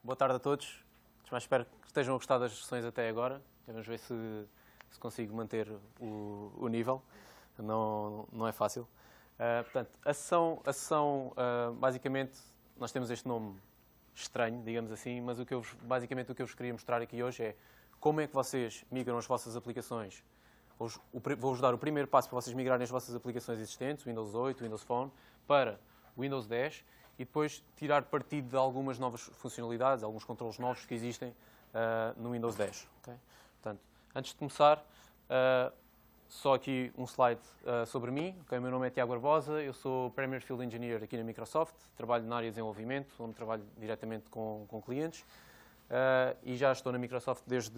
Boa tarde a todos. Espero que estejam a gostar das sessões até agora. Vamos ver se consigo manter o nível. Não é fácil. Portanto, a sessão basicamente, nós temos este nome estranho, digamos assim, mas basicamente o que eu vos queria mostrar aqui hoje é como é que vocês migram as vossas aplicações. Vou-vos dar o primeiro passo para vocês migrarem as vossas aplicações existentes, Windows 8, Windows Phone, para Windows 10 e depois tirar partido de algumas novas funcionalidades, alguns controles novos que existem no Windows 10. Okay? Portanto, antes de começar, só aqui um slide sobre mim. Okay? O meu nome é Tiago Barbosa, eu sou Premier Field Engineer aqui na Microsoft, trabalho na área de desenvolvimento, onde trabalho diretamente com clientes. E já estou na Microsoft desde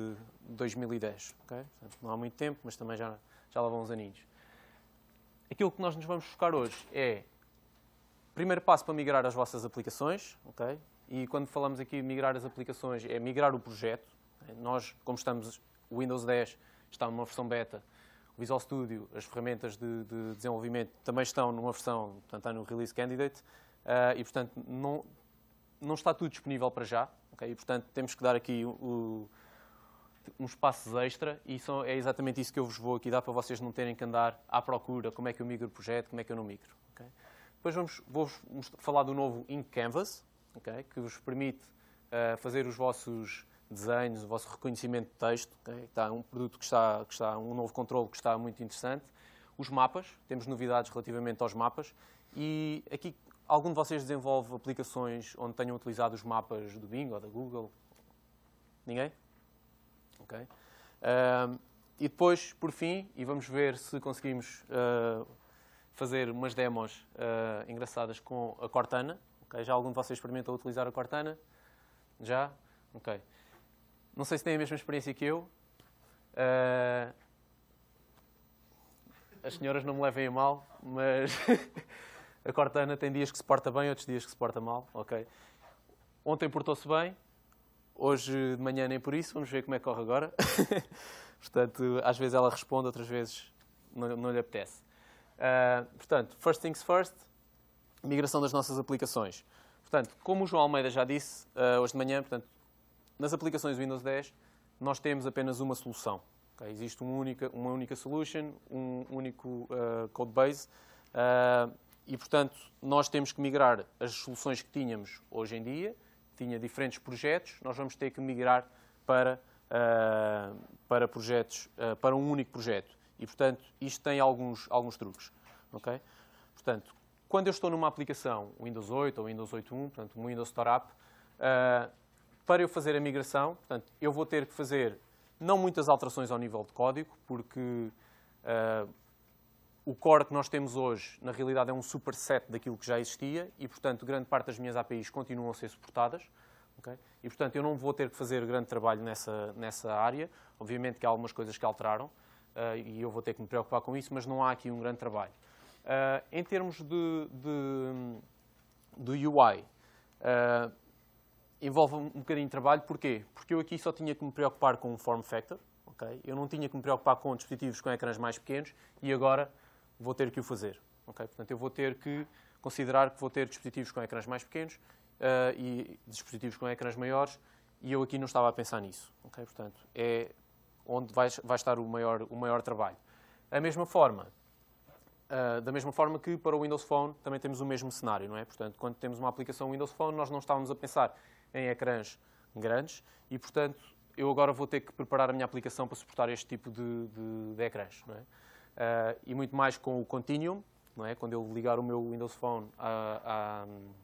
2010. Okay? Portanto, não há muito tempo, mas também já lá vão uns aninhos. Aquilo que nós nos vamos focar hoje é o primeiro passo para migrar as vossas aplicações. Okay? E quando falamos aqui de migrar as aplicações, é migrar o projeto. Okay? Nós, como estamos, o Windows 10 está numa versão beta, o Visual Studio, as ferramentas de desenvolvimento também estão numa versão, portanto, está no Release Candidate, e, portanto, não está tudo disponível para já. Okay? E, portanto, temos que dar aqui uns passos extra e é exatamente isso que eu vos vou aqui dar para vocês não terem que andar à procura como é que eu migro o projeto, como é que eu não migro. Okay? Depois vou-vos falar do novo Ink Canvas, okay? Que vos permite fazer os vossos desenhos, o vosso reconhecimento de texto. Okay? Está um produto que está um novo controle que está muito interessante. Os mapas, temos novidades relativamente aos mapas e aqui algum de vocês desenvolve aplicações onde tenham utilizado os mapas do Bing ou da Google? Ninguém? Ok. E depois, por fim, e vamos ver se conseguimos fazer umas demos engraçadas com a Cortana. Okay? Já algum de vocês experimentou utilizar a Cortana? Já? Ok. Não sei se têm a mesma experiência que eu. As senhoras não me levem a mal, mas a Cortana tem dias que se porta bem, outros dias que se porta mal. Okay? Ontem portou-se bem, hoje de manhã nem por isso, vamos ver como é que corre agora. Portanto, às vezes ela responde, outras vezes não lhe apetece. Portanto, first things first, migração das nossas aplicações. Portanto, como o João Almeida já disse hoje de manhã, portanto, nas aplicações Windows 10 nós temos apenas uma solução. Okay? Existe uma única solution, um único codebase. E, portanto, nós temos que migrar as soluções que tínhamos hoje em dia, tinha diferentes projetos, nós vamos ter que migrar para projetos, para um único projeto. E, portanto, isto tem alguns truques. Okay? Portanto, quando eu estou numa aplicação Windows 8 ou Windows 8.1, portanto, um Windows Store App, para eu fazer a migração, portanto, eu vou ter que fazer não muitas alterações ao nível de código, porque o core que nós temos hoje, na realidade, é um superset daquilo que já existia e, portanto, grande parte das minhas APIs continuam a ser suportadas. Okay? E, portanto, eu não vou ter que fazer grande trabalho nessa área. Obviamente que há algumas coisas que alteraram e eu vou ter que me preocupar com isso, mas não há aqui um grande trabalho. Em termos do UI, envolve um bocadinho de trabalho. Porquê? Porque eu aqui só tinha que me preocupar com um form factor. Okay? Eu não tinha que me preocupar com dispositivos com ecrãs mais pequenos e agora vou ter que o fazer. Okay? Portanto, eu vou ter que considerar que vou ter dispositivos com ecrãs mais pequenos e dispositivos com ecrãs maiores e eu aqui não estava a pensar nisso. Okay? Portanto, é onde vai estar o maior trabalho. Da mesma forma que para o Windows Phone também temos o mesmo cenário, não é? Portanto, quando temos uma aplicação Windows Phone, nós não estávamos a pensar em ecrãs grandes e, portanto, eu agora vou ter que preparar a minha aplicação para suportar este tipo de ecrãs, não é? E muito mais com o Continuum, não é? Quando eu ligar o meu Windows Phone a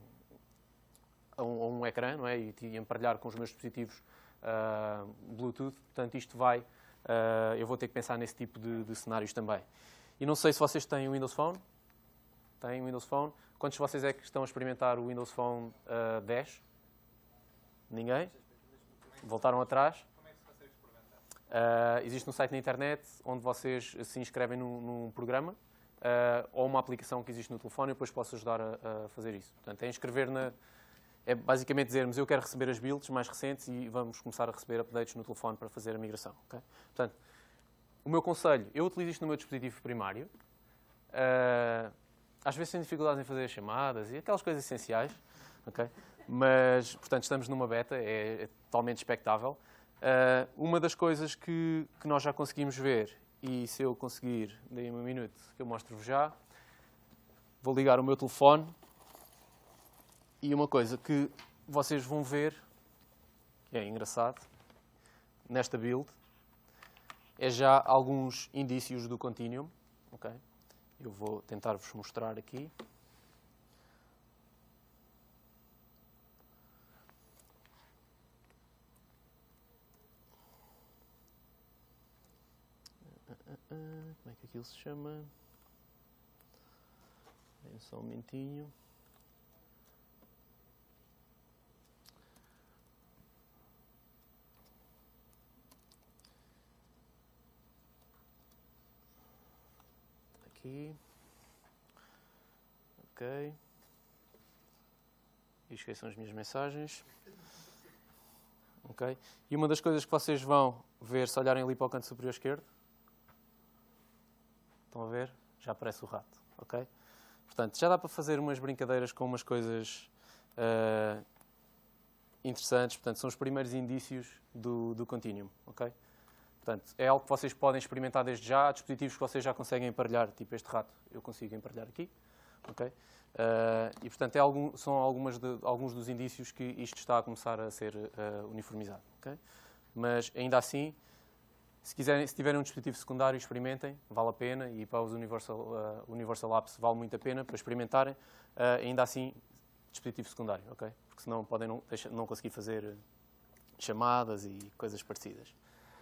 um ecrã, não é? E emparelhar com os meus dispositivos Bluetooth, portanto, eu vou ter que pensar nesse tipo de cenários também. E não sei se vocês têm o Windows Phone. Têm o Windows Phone? Quantos de vocês é que estão a experimentar o Windows Phone 10? Ninguém? Voltaram atrás? Existe um site na internet onde vocês se inscrevem num programa ou uma aplicação que existe no telefone e depois posso ajudar a fazer isso. Portanto, é inscrever é basicamente dizermos eu quero receber as builds mais recentes e vamos começar a receber updates no telefone para fazer a migração. Okay? Portanto, o meu conselho, eu utilizo isto no meu dispositivo primário. Às vezes tenho dificuldades em fazer as chamadas e aquelas coisas essenciais. Okay? Mas, portanto, estamos numa beta, é totalmente expectável. Uma das coisas que nós já conseguimos ver, e se eu conseguir, deem-me um minuto, que eu mostro-vos já, vou ligar o meu telefone, e uma coisa que vocês vão ver, que é engraçado, nesta build, é já alguns indícios do Continuum. Okay? Eu vou tentar-vos mostrar aqui. Como é que aquilo se chama? Deem só um momentinho. Aqui. Ok. E esqueçam as minhas mensagens. Ok. E uma das coisas que vocês vão ver se olharem ali para o canto superior esquerdo, estão a ver? Já aparece o rato. Ok? Portanto, já dá para fazer umas brincadeiras com umas coisas interessantes. Portanto, são os primeiros indícios do Continuum. Ok? Portanto, é algo que vocês podem experimentar desde já. Há dispositivos que vocês já conseguem emparelhar, tipo este rato, eu consigo emparelhar aqui. Okay? E, portanto, são alguns dos indícios que isto está a começar a ser uniformizado. Okay? Mas, ainda assim, se tiverem um dispositivo secundário, experimentem, vale a pena, e para os Universal Apps vale muito a pena para experimentarem. Ainda assim, dispositivo secundário, okay? Porque senão podem não conseguir fazer chamadas e coisas parecidas.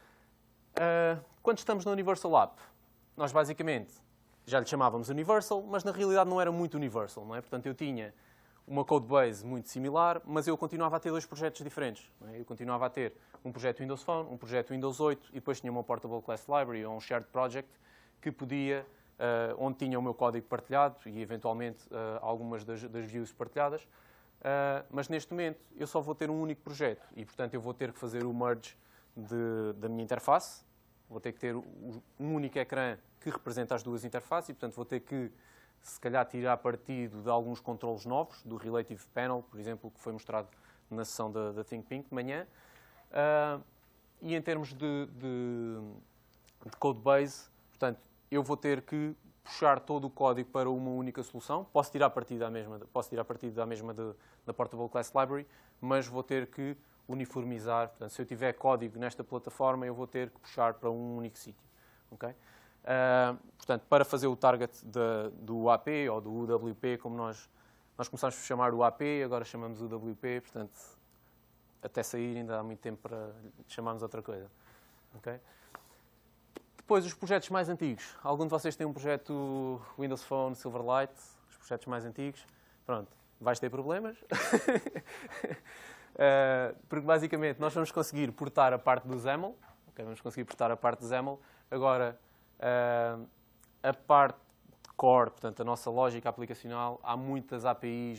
Quando estamos no Universal App, nós basicamente já lhe chamávamos Universal, mas na realidade não era muito Universal, não é? Portanto, eu tinha uma codebase muito similar, mas eu continuava a ter dois projetos diferentes. Não é? Eu continuava a ter um projeto Windows Phone, um projeto Windows 8, e depois tinha uma Portable Class Library ou um Shared Project que podia, onde tinha o meu código partilhado e eventualmente algumas das views partilhadas. Mas neste momento eu só vou ter um único projeto e, portanto, eu vou ter que fazer o merge da minha interface. Vou ter que ter um único ecrã que representa as duas interfaces e, portanto, vou ter que, se calhar, tirar partido de alguns controles novos, do Relative Panel, por exemplo, que foi mostrado na sessão da Think Pink de manhã. E em termos de codebase, portanto, eu vou ter que puxar todo o código para uma única solução. Posso tirar partido da mesma da Portable Class Library, mas vou ter que uniformizar. Portanto, se eu tiver código nesta plataforma, eu vou ter que puxar para um único sítio. Okay? Portanto, para fazer o target do AP ou do UWP, como nós começámos a chamar o AP, agora chamamos o UWP, portanto, até sair ainda há muito tempo para chamarmos outra coisa. Okay? Depois, os projetos mais antigos. Algum de vocês tem um projeto Windows Phone, Silverlight, os projetos mais antigos. Pronto, vais ter problemas. Porque, basicamente, nós vamos conseguir portar a parte do XAML. Okay? Vamos conseguir portar a parte do XAML. Agora, a parte core, portanto, a nossa lógica aplicacional, há muitas APIs,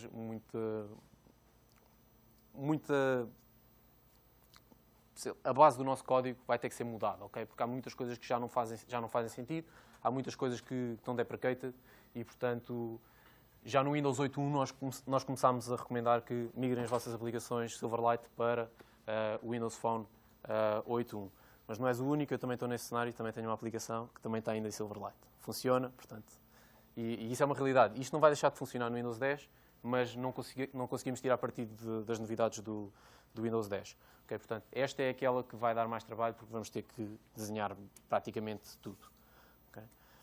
a base do nosso código vai ter que ser mudada, ok? Porque há muitas coisas que já não fazem sentido, há muitas coisas que estão deprecated e, portanto, já no Windows 8.1 nós começámos a recomendar que migrem as vossas aplicações Silverlight para o Windows Phone 8.1. Mas não és o único, eu também estou nesse cenário, também tenho uma aplicação que também está ainda em Silverlight. Funciona, portanto, e isso é uma realidade. Isto não vai deixar de funcionar no Windows 10, mas não conseguimos tirar partido das novidades do Windows 10. Okay? Portanto, esta é aquela que vai dar mais trabalho, porque vamos ter que desenhar praticamente tudo. Okay?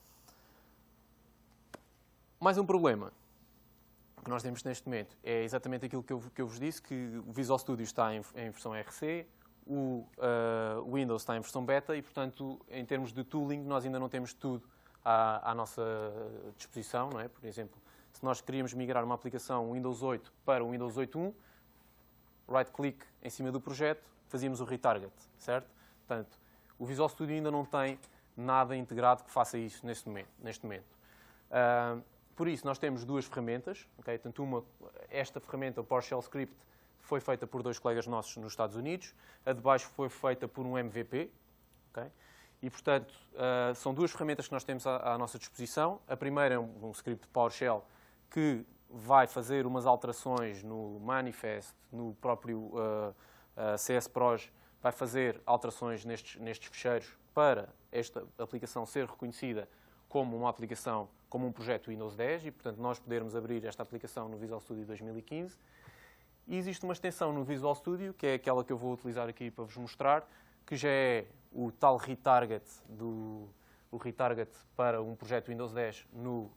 Mais um problema que nós temos neste momento é exatamente aquilo que eu vos disse, que o Visual Studio está em versão RC, o Windows está em versão beta e, portanto, em termos de tooling, nós ainda não temos tudo à nossa disposição. Não é? Por exemplo, se nós queríamos migrar uma aplicação Windows 8 para o Windows 8.1, right-click em cima do projeto, fazíamos o retarget, certo? Portanto, o Visual Studio ainda não tem nada integrado que faça isso neste momento. Por isso, nós temos duas ferramentas. Okay? Portanto, esta ferramenta, o PowerShell Script, foi feita por dois colegas nossos nos Estados Unidos. A de baixo foi feita por um MVP. Okay? E, portanto, são duas ferramentas que nós temos à nossa disposição. A primeira é um script PowerShell que vai fazer umas alterações no manifest, no próprio CSPROJ, vai fazer alterações nestes ficheiros para esta aplicação ser reconhecida como uma aplicação, como um projeto Windows 10 e, portanto, nós podermos abrir esta aplicação no Visual Studio 2015. E existe uma extensão no Visual Studio, que é aquela que eu vou utilizar aqui para vos mostrar, que já é o tal retarget, o retarget para um projeto Windows 10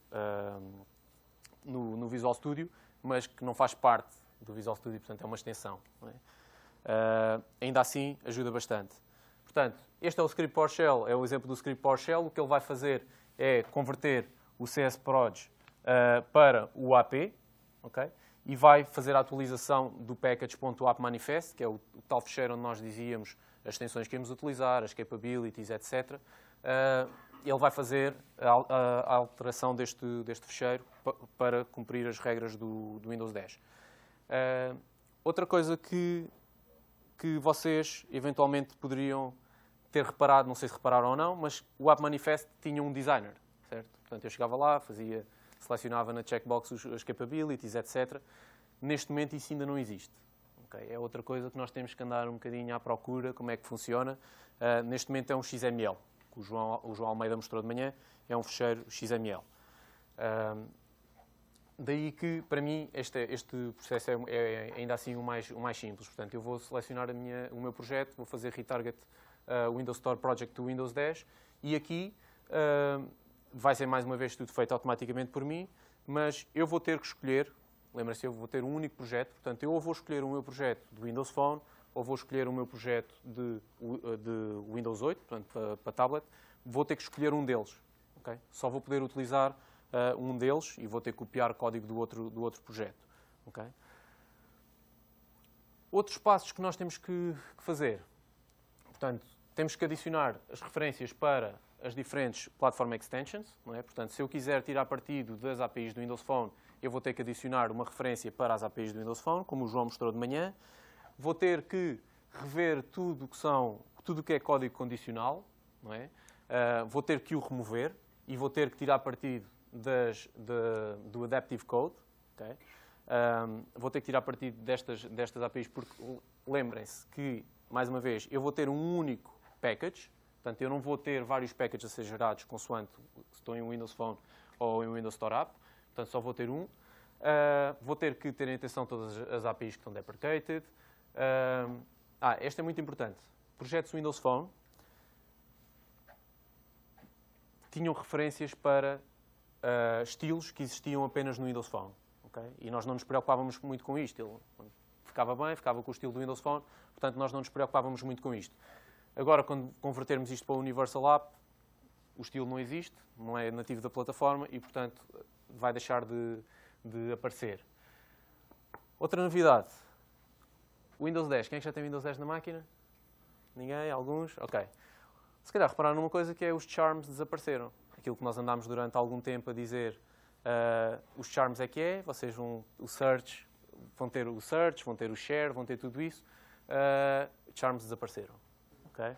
no Visual Studio, mas que não faz parte do Visual Studio, portanto é uma extensão. Não é? Ainda assim, ajuda bastante. Portanto, este é o script PowerShell, é o exemplo do script PowerShell. O que ele vai fazer é converter o CSPROJ para o AP, okay? E vai fazer a atualização do package.appmanifest, que é o tal ficheiro onde nós dizíamos as extensões que íamos utilizar, as capabilities, etc. Ele vai fazer a alteração deste ficheiro para cumprir as regras do Windows 10. Outra coisa que vocês eventualmente poderiam ter reparado, não sei se repararam ou não, mas o AppManifest tinha um designer, certo? Portanto, eu chegava lá, selecionava na checkbox as capabilities, etc. Neste momento isso ainda não existe. Okay? É outra coisa que nós temos que andar um bocadinho à procura, como é que funciona. Neste momento é um XML, que o João Almeida mostrou de manhã, é um ficheiro XML. Daí que, para mim, este processo é ainda assim o mais simples. Portanto, eu vou selecionar o meu projeto, vou fazer retarget Windows Store Project to Windows 10 e aqui vai ser mais uma vez tudo feito automaticamente por mim, mas eu vou ter que escolher, lembra-se, eu vou ter um único projeto, portanto, eu ou vou escolher o meu projeto de Windows Phone ou vou escolher o meu projeto de Windows 8, portanto, para tablet, vou ter que escolher um deles. Okay? Só vou poder utilizar um deles e vou ter que copiar código do outro projeto. Okay? Outros passos que nós temos que fazer. Portanto, temos que adicionar as referências para as diferentes Platform Extensions. Não é? Portanto, se eu quiser tirar partido das APIs do Windows Phone, eu vou ter que adicionar uma referência para as APIs do Windows Phone, como o João mostrou de manhã. Vou ter que rever tudo que é código condicional. Não é? Vou ter que o remover e vou ter que tirar partido do Adaptive Code. Okay? Vou ter que tirar partido destas APIs porque, lembrem-se que, mais uma vez, eu vou ter um único package. Portanto, eu não vou ter vários packages a ser gerados consoante se estou em um Windows Phone ou em um Windows Store App. Portanto, só vou ter um. Vou ter que ter em atenção todas as APIs que estão deprecated. Este é muito importante. Projetos Windows Phone tinham referências para estilos que existiam apenas no Windows Phone. Okay? E nós não nos preocupávamos muito com isto. Ele ficava bem, ficava com o estilo do Windows Phone, portanto, nós não nos preocupávamos muito com isto. Agora, quando convertermos isto para o Universal App, o estilo não existe, não é nativo da plataforma e, portanto, vai deixar de aparecer. Outra novidade. O Windows 10. Quem é que já tem Windows 10 na máquina? Ninguém? Alguns? Ok. Se calhar repararam numa coisa que é os charms desapareceram. Aquilo que nós andámos durante algum tempo a dizer, os charms é que é, vocês vão ter o search, vão ter o share, vão ter tudo isso. Charms desapareceram. Okay?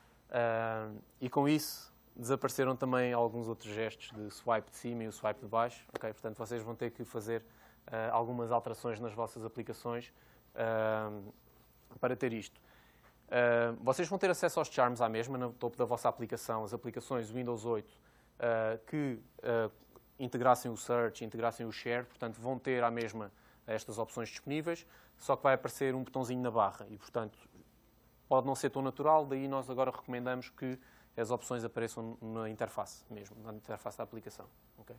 E com isso desapareceram também alguns outros gestos de swipe de cima e o swipe de baixo. Okay? Portanto, vocês vão ter que fazer algumas alterações nas vossas aplicações para ter isto. Vocês vão ter acesso aos charms à mesma, no topo da vossa aplicação, as aplicações Windows 8 que integrassem o search, integrassem o share, portanto, vão ter à mesma estas opções disponíveis, só que vai aparecer um botãozinho na barra e, portanto, pode não ser tão natural, daí nós agora recomendamos que as opções apareçam na interface mesmo, na interface da aplicação. Okay?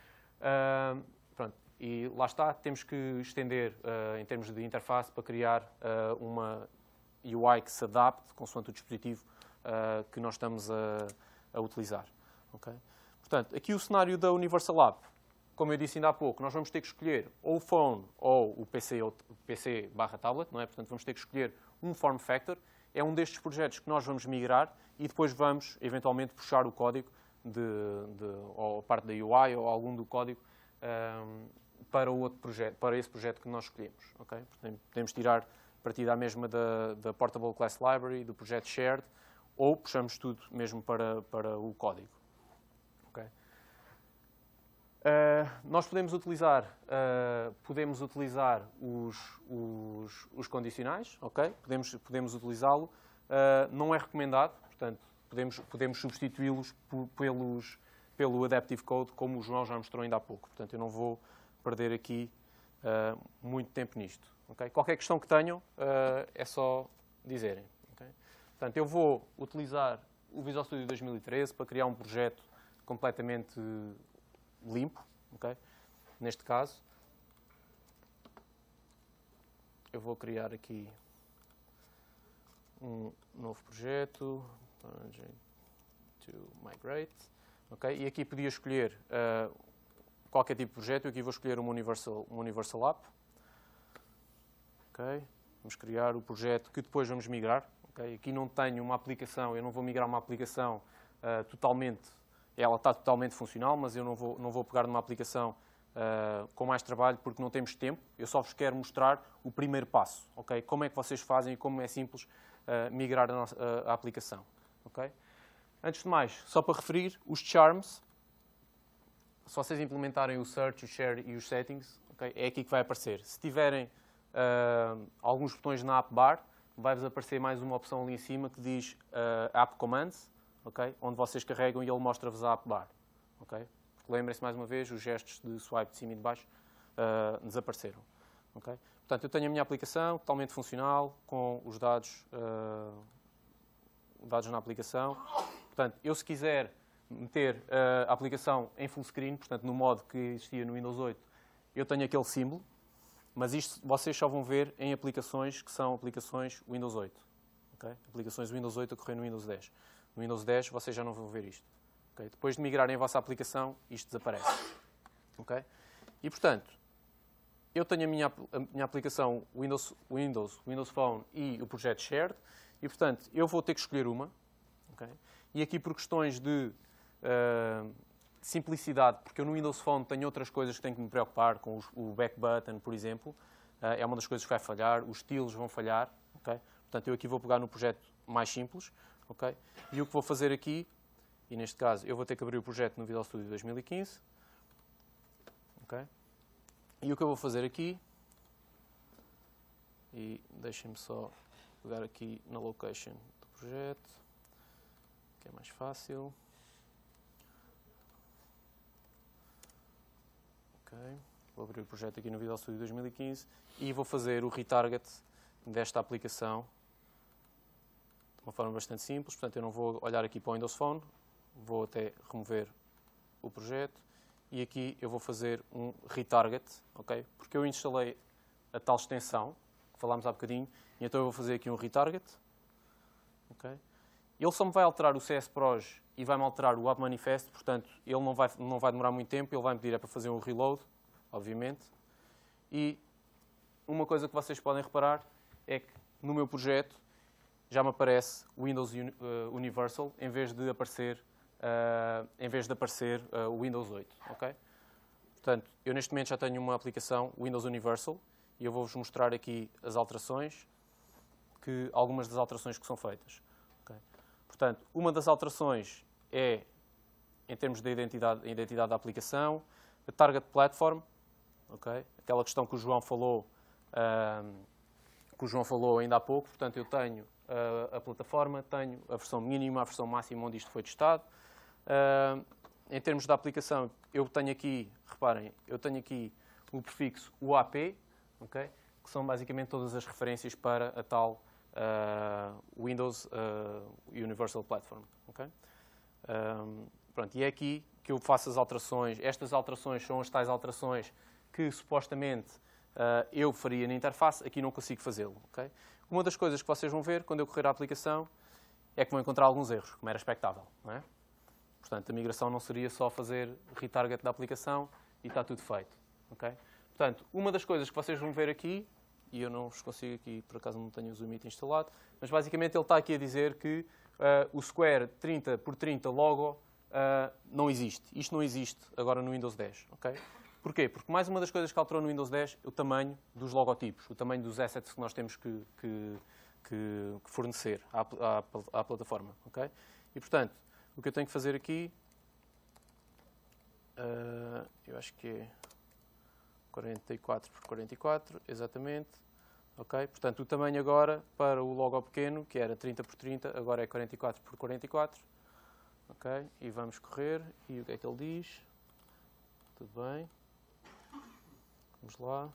Pronto. E lá está, temos que estender, em termos de interface, para criar uma UI que se adapte, consoante o dispositivo que nós estamos a utilizar. Okay? Portanto, aqui o cenário da Universal App, como eu disse ainda há pouco, nós vamos ter que escolher ou o phone ou o PC/tablet, não é? Portanto, vamos ter que escolher um form factor. É um destes projetos que nós vamos migrar e depois vamos, eventualmente, puxar o código ou parte da UI ou algum do código para o outro projeto, para esse projeto que nós escolhemos. Okay? Portanto, podemos tirar partida à mesma da Portable Class Library, do projeto Shared, ou puxamos tudo mesmo para o código. Okay? Nós podemos utilizar os condicionais, ok? Podemos utilizá-lo. Não é recomendado, portanto, podemos substituí-los pelo Adaptive Code, como o João já mostrou ainda há pouco. Portanto, eu não vou perder aqui muito tempo nisto. Okay? Qualquer questão que tenham, é só dizerem. Okay? Portanto, eu vou utilizar o Visual Studio 2013 para criar um projeto completamente limpo. Okay? Neste caso, eu vou criar aqui um novo projeto, to migrate, okay? E aqui podia escolher qualquer tipo de projeto. Eu aqui vou escolher uma Universal App. Okay? Vamos criar o projeto que depois vamos migrar. Okay? Aqui não tenho uma aplicação, eu não vou migrar uma aplicação totalmente, ela está totalmente funcional, mas eu não vou pegar numa aplicação com mais trabalho porque não temos tempo. Eu só vos quero mostrar o primeiro passo, okay? Como é que vocês fazem e como é simples migrar a aplicação. Okay? Antes de mais, só para referir, os charms, se vocês implementarem o search, o share e os settings, okay, é aqui que vai aparecer. Se tiverem alguns botões na app bar, vai-vos aparecer mais uma opção ali em cima que diz App Commands, okay, onde vocês carregam e ele mostra-vos a app bar. Okay? Lembrem-se mais uma vez, os gestos de swipe de cima e de baixo desapareceram. Okay? Portanto, eu tenho a minha aplicação totalmente funcional, com os dados na aplicação. Portanto, eu se quiser meter a aplicação em full screen, portanto, no modo que existia no Windows 8, eu tenho aquele símbolo, mas isto vocês só vão ver em aplicações que são aplicações Windows 8. Okay? Aplicações Windows 8 a correr no Windows 10. No Windows 10 vocês já não vão ver isto. Okay? Depois de migrarem a vossa aplicação, isto desaparece. Okay? E, portanto, eu tenho a minha aplicação Windows Phone e o projeto Shared, e, portanto, eu vou ter que escolher uma. Okay? E aqui, por questões de simplicidade, porque eu no Windows Phone tenho outras coisas que tenho que me preocupar, com o back button, por exemplo, é uma das coisas que vai falhar, os estilos vão falhar. Okay? Portanto, eu aqui vou pegar no projeto mais simples. Okay? E o que vou fazer aqui, e neste caso, eu vou ter que abrir o projeto no Visual Studio 2015. Okay? E o que eu vou fazer aqui, e deixem-me só pegar aqui na location do projeto, que é mais fácil. Okay. Vou abrir o projeto aqui no Visual Studio 2015 e vou fazer o retarget desta aplicação de uma forma bastante simples. Portanto, eu não vou olhar aqui para o Windows Phone, vou até remover o projeto e aqui eu vou fazer um retarget, okay? Porque eu instalei a tal extensão que falámos há bocadinho, e então eu vou fazer aqui um retarget. Okay? Ele só me vai alterar o CSPROS e vai-me alterar o App Manifest, portanto, ele não vai demorar muito tempo, ele vai me pedir para fazer um reload, obviamente. E uma coisa que vocês podem reparar é que no meu projeto já me aparece Windows Universal em vez de aparecer o Windows 8. Okay? Portanto, eu neste momento já tenho uma aplicação Windows Universal e eu vou-vos mostrar aqui as alterações, algumas das alterações que são feitas. Okay? Portanto, uma das alterações é, em termos de identidade da aplicação, a Target Platform, okay? Aquela questão que o João falou ainda há pouco. Portanto, eu tenho a plataforma, tenho a versão mínima, a versão máxima onde isto foi testado. Em termos da aplicação, eu tenho aqui, reparem, eu tenho aqui o prefixo UAP, okay? Que são basicamente todas as referências para a tal Windows Universal Platform. Okay? Pronto, e é aqui que eu faço as alterações. Estas alterações são as tais alterações que supostamente eu faria na interface, aqui não consigo fazê-lo. Okay? Uma das coisas que vocês vão ver quando eu correr a aplicação é que vão encontrar alguns erros, como era expectável. Não é? Portanto, a migração não seria só fazer retarget da aplicação e está tudo feito. Okay? Portanto, uma das coisas que vocês vão ver aqui, e eu não vos consigo aqui, por acaso não tenho o Zoom Meet instalado, mas basicamente ele está aqui a dizer que o Square 30x30 logo não existe. Isto não existe agora no Windows 10. Okay? Porquê? Porque mais uma das coisas que alterou no Windows 10 é o tamanho dos logotipos, o tamanho dos assets que nós temos que fornecer à plataforma. Okay? E, portanto, o que eu tenho que fazer aqui Eu acho que é 44 por 44, exatamente. Ok? Portanto, o tamanho agora para o logo pequeno, que era 30 por 30, agora é 44 por 44. Ok? E vamos correr. E o que é que ele diz? Tudo bem. Vamos lá.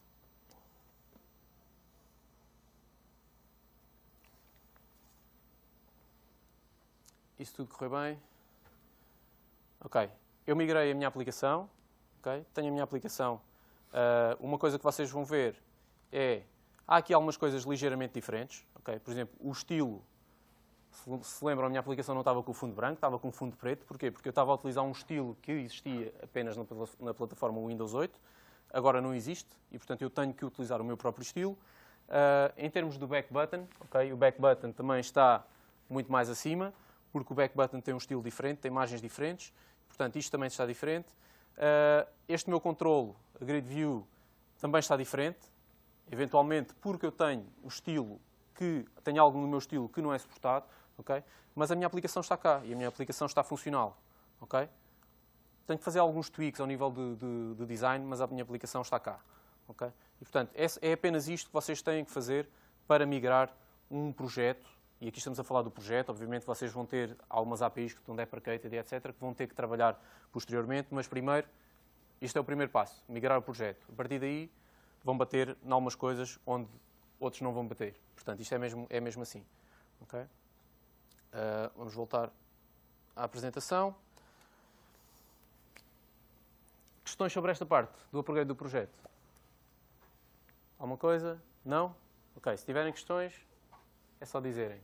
Isso tudo correu bem. Ok. Eu migrei a minha aplicação. Ok? Tenho a minha aplicação. Uma coisa que vocês vão ver é... Há aqui algumas coisas ligeiramente diferentes. Okay? Por exemplo, o estilo. Se lembram, a minha aplicação não estava com o fundo branco, estava com o fundo preto. Porquê? Porque eu estava a utilizar um estilo que existia apenas na plataforma Windows 8. Agora não existe e, portanto, eu tenho que utilizar o meu próprio estilo. Em termos do back button, okay? O back button também está muito mais acima, porque o back button tem um estilo diferente, tem imagens diferentes. Portanto, isto também está diferente. Este meu controle, a Grid View, também está diferente. Eventualmente, porque eu tenho um estilo tenho algo no meu estilo que não é suportado, okay? Mas a minha aplicação está cá e a minha aplicação está funcional. Okay? Tenho que fazer alguns tweaks ao nível de design, mas a minha aplicação está cá. Okay? E, portanto, é apenas isto que vocês têm que fazer para migrar um projeto. E aqui estamos a falar do projeto. Obviamente, vocês vão ter algumas APIs que estão deprecated, etc., que vão ter que trabalhar posteriormente. Mas, primeiro, isto é o primeiro passo, migrar o projeto. A partir daí, vão bater em algumas coisas onde outros não vão bater. Portanto, isto é mesmo assim. Okay? Vamos voltar à apresentação. Questões sobre esta parte do upgrade do projeto? Alguma coisa? Não? Ok, se tiverem questões, é só dizerem.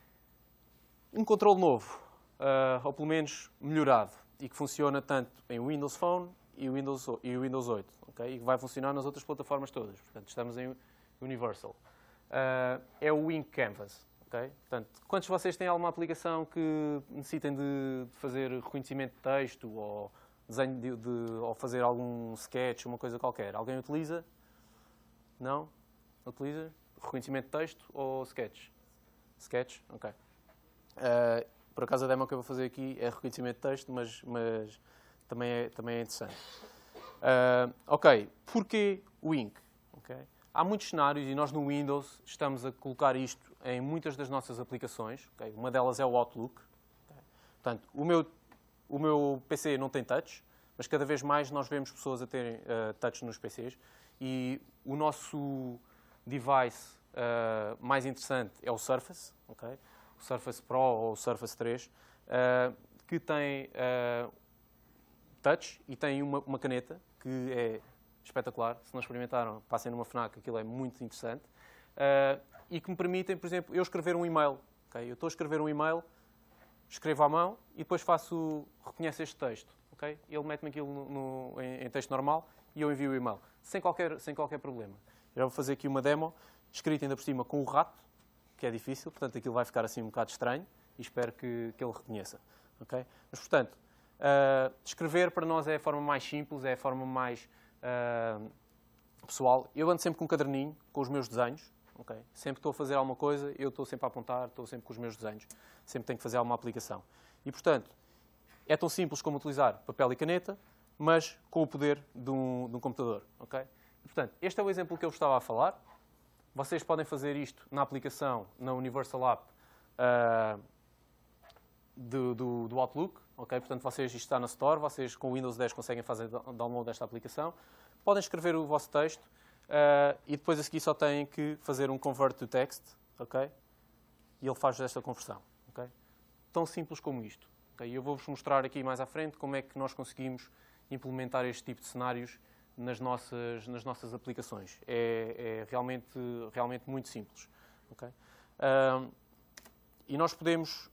Um controle novo, ou pelo menos melhorado, e que funciona tanto em Windows Phone e Windows 8, okay? E que vai funcionar nas outras plataformas todas. Portanto, estamos em Universal. É o Wink Canvas. Okay? Portanto, quantos de vocês têm alguma aplicação que necessitem de fazer reconhecimento de texto ou desenho ou fazer algum sketch, uma coisa qualquer? Alguém utiliza? Não? Utiliza? Reconhecimento de texto ou sketch? Sketch? Ok. Por acaso a demo que eu vou fazer aqui é reconhecimento de texto, mas também é interessante. Ok. Porquê o Wink? Okay? Há muitos cenários e nós no Windows estamos a colocar isto em muitas das nossas aplicações. Okay? Uma delas é o Outlook. Okay? Portanto, o meu PC não tem touch, mas cada vez mais nós vemos pessoas a terem touch nos PCs. E o nosso device mais interessante é o Surface, okay? O Surface Pro ou o Surface 3, que tem touch e tem uma caneta que é espetacular. Se não experimentaram, passem numa FNAC, aquilo é muito interessante. E que me permitem, por exemplo, eu escrever um e-mail. Okay? Eu estou a escrever um e-mail, escrevo à mão e depois reconhece este texto. Okay? Ele mete-me aquilo em texto normal e eu envio o e-mail. Sem qualquer problema. Já vou fazer aqui uma demo, escrita ainda por cima com o rato, que é difícil, portanto aquilo vai ficar assim um bocado estranho e espero que ele reconheça. Okay? Mas, portanto, escrever para nós é a forma mais simples, é a forma mais pessoal. Eu ando sempre com um caderninho, com os meus desenhos. Okay? Sempre que estou a fazer alguma coisa, eu estou sempre a apontar, estou sempre com os meus desenhos. Sempre tenho que fazer alguma aplicação. E, portanto, é tão simples como utilizar papel e caneta, mas com o poder de um computador. Okay? E, portanto, este é o exemplo que eu vos estava a falar. Vocês podem fazer isto na aplicação, na Universal App do Outlook. Okay? Portanto, isto está na Store, vocês com o Windows 10 conseguem fazer download desta aplicação. Podem escrever o vosso texto e depois a seguir só têm que fazer um convert to text, okay? E ele faz esta conversão. Okay? Tão simples como isto. Okay? Eu vou-vos mostrar aqui mais à frente como é que nós conseguimos implementar este tipo de cenários nas nossas aplicações. É realmente muito simples. Okay? E nós podemos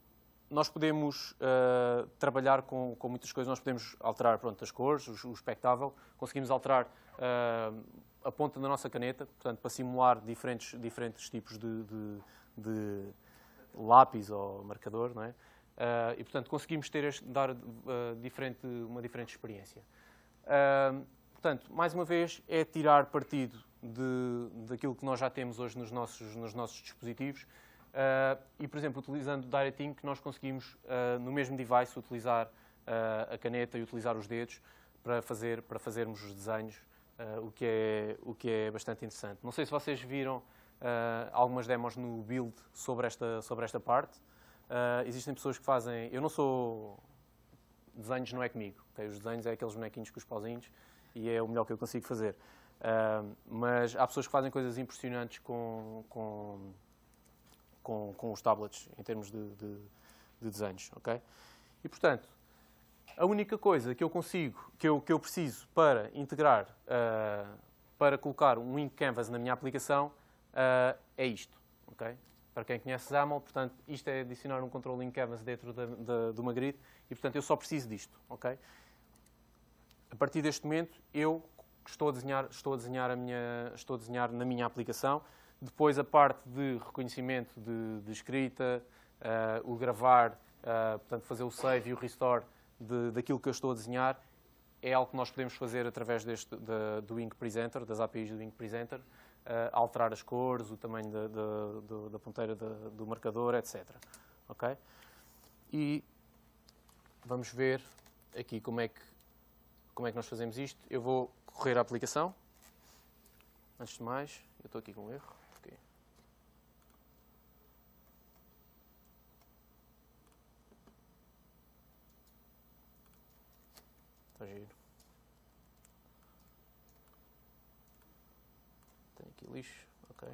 trabalhar com muitas coisas. Nós podemos alterar as cores, o espectável. Conseguimos alterar a ponta da nossa caneta, portanto, para simular diferentes tipos de lápis ou marcador, não é? E, portanto, conseguimos dar uma diferente experiência. Portanto, mais uma vez, é tirar partido daquilo que nós já temos hoje nos nossos dispositivos. E, por exemplo, utilizando o DirectInk, nós conseguimos, no mesmo device, utilizar a caneta e utilizar os dedos para fazermos os desenhos, o que é bastante interessante. Não sei se vocês viram algumas demos no Build sobre esta parte. Existem pessoas que fazem... Eu não sou... Desenhos não é comigo. Okay? Os desenhos é aqueles bonequinhos com os pauzinhos e é o melhor que eu consigo fazer. Mas há pessoas que fazem coisas impressionantes com os tablets em termos de desenhos. Okay? E, portanto, a única coisa que eu preciso para integrar, para colocar um Ink Canvas na minha aplicação, é isto. Okay? Para quem conhece XAML, portanto, isto é adicionar um control Ink Canvas dentro de uma grid e, portanto, eu só preciso disto. Okay? A partir deste momento, eu estou a desenhar na minha aplicação. Depois, a parte de reconhecimento de escrita, o gravar, portanto, fazer o save e o restore daquilo que eu estou a desenhar, é algo que nós podemos fazer através do Ink Presenter, das APIs do Ink Presenter, alterar as cores, o tamanho da ponteira do marcador, etc. Okay? E vamos ver aqui como é que nós fazemos isto. Eu vou correr a aplicação. Antes de mais, eu estou aqui com um erro. Okay. Está giro. Tenho aqui lixo. Ok.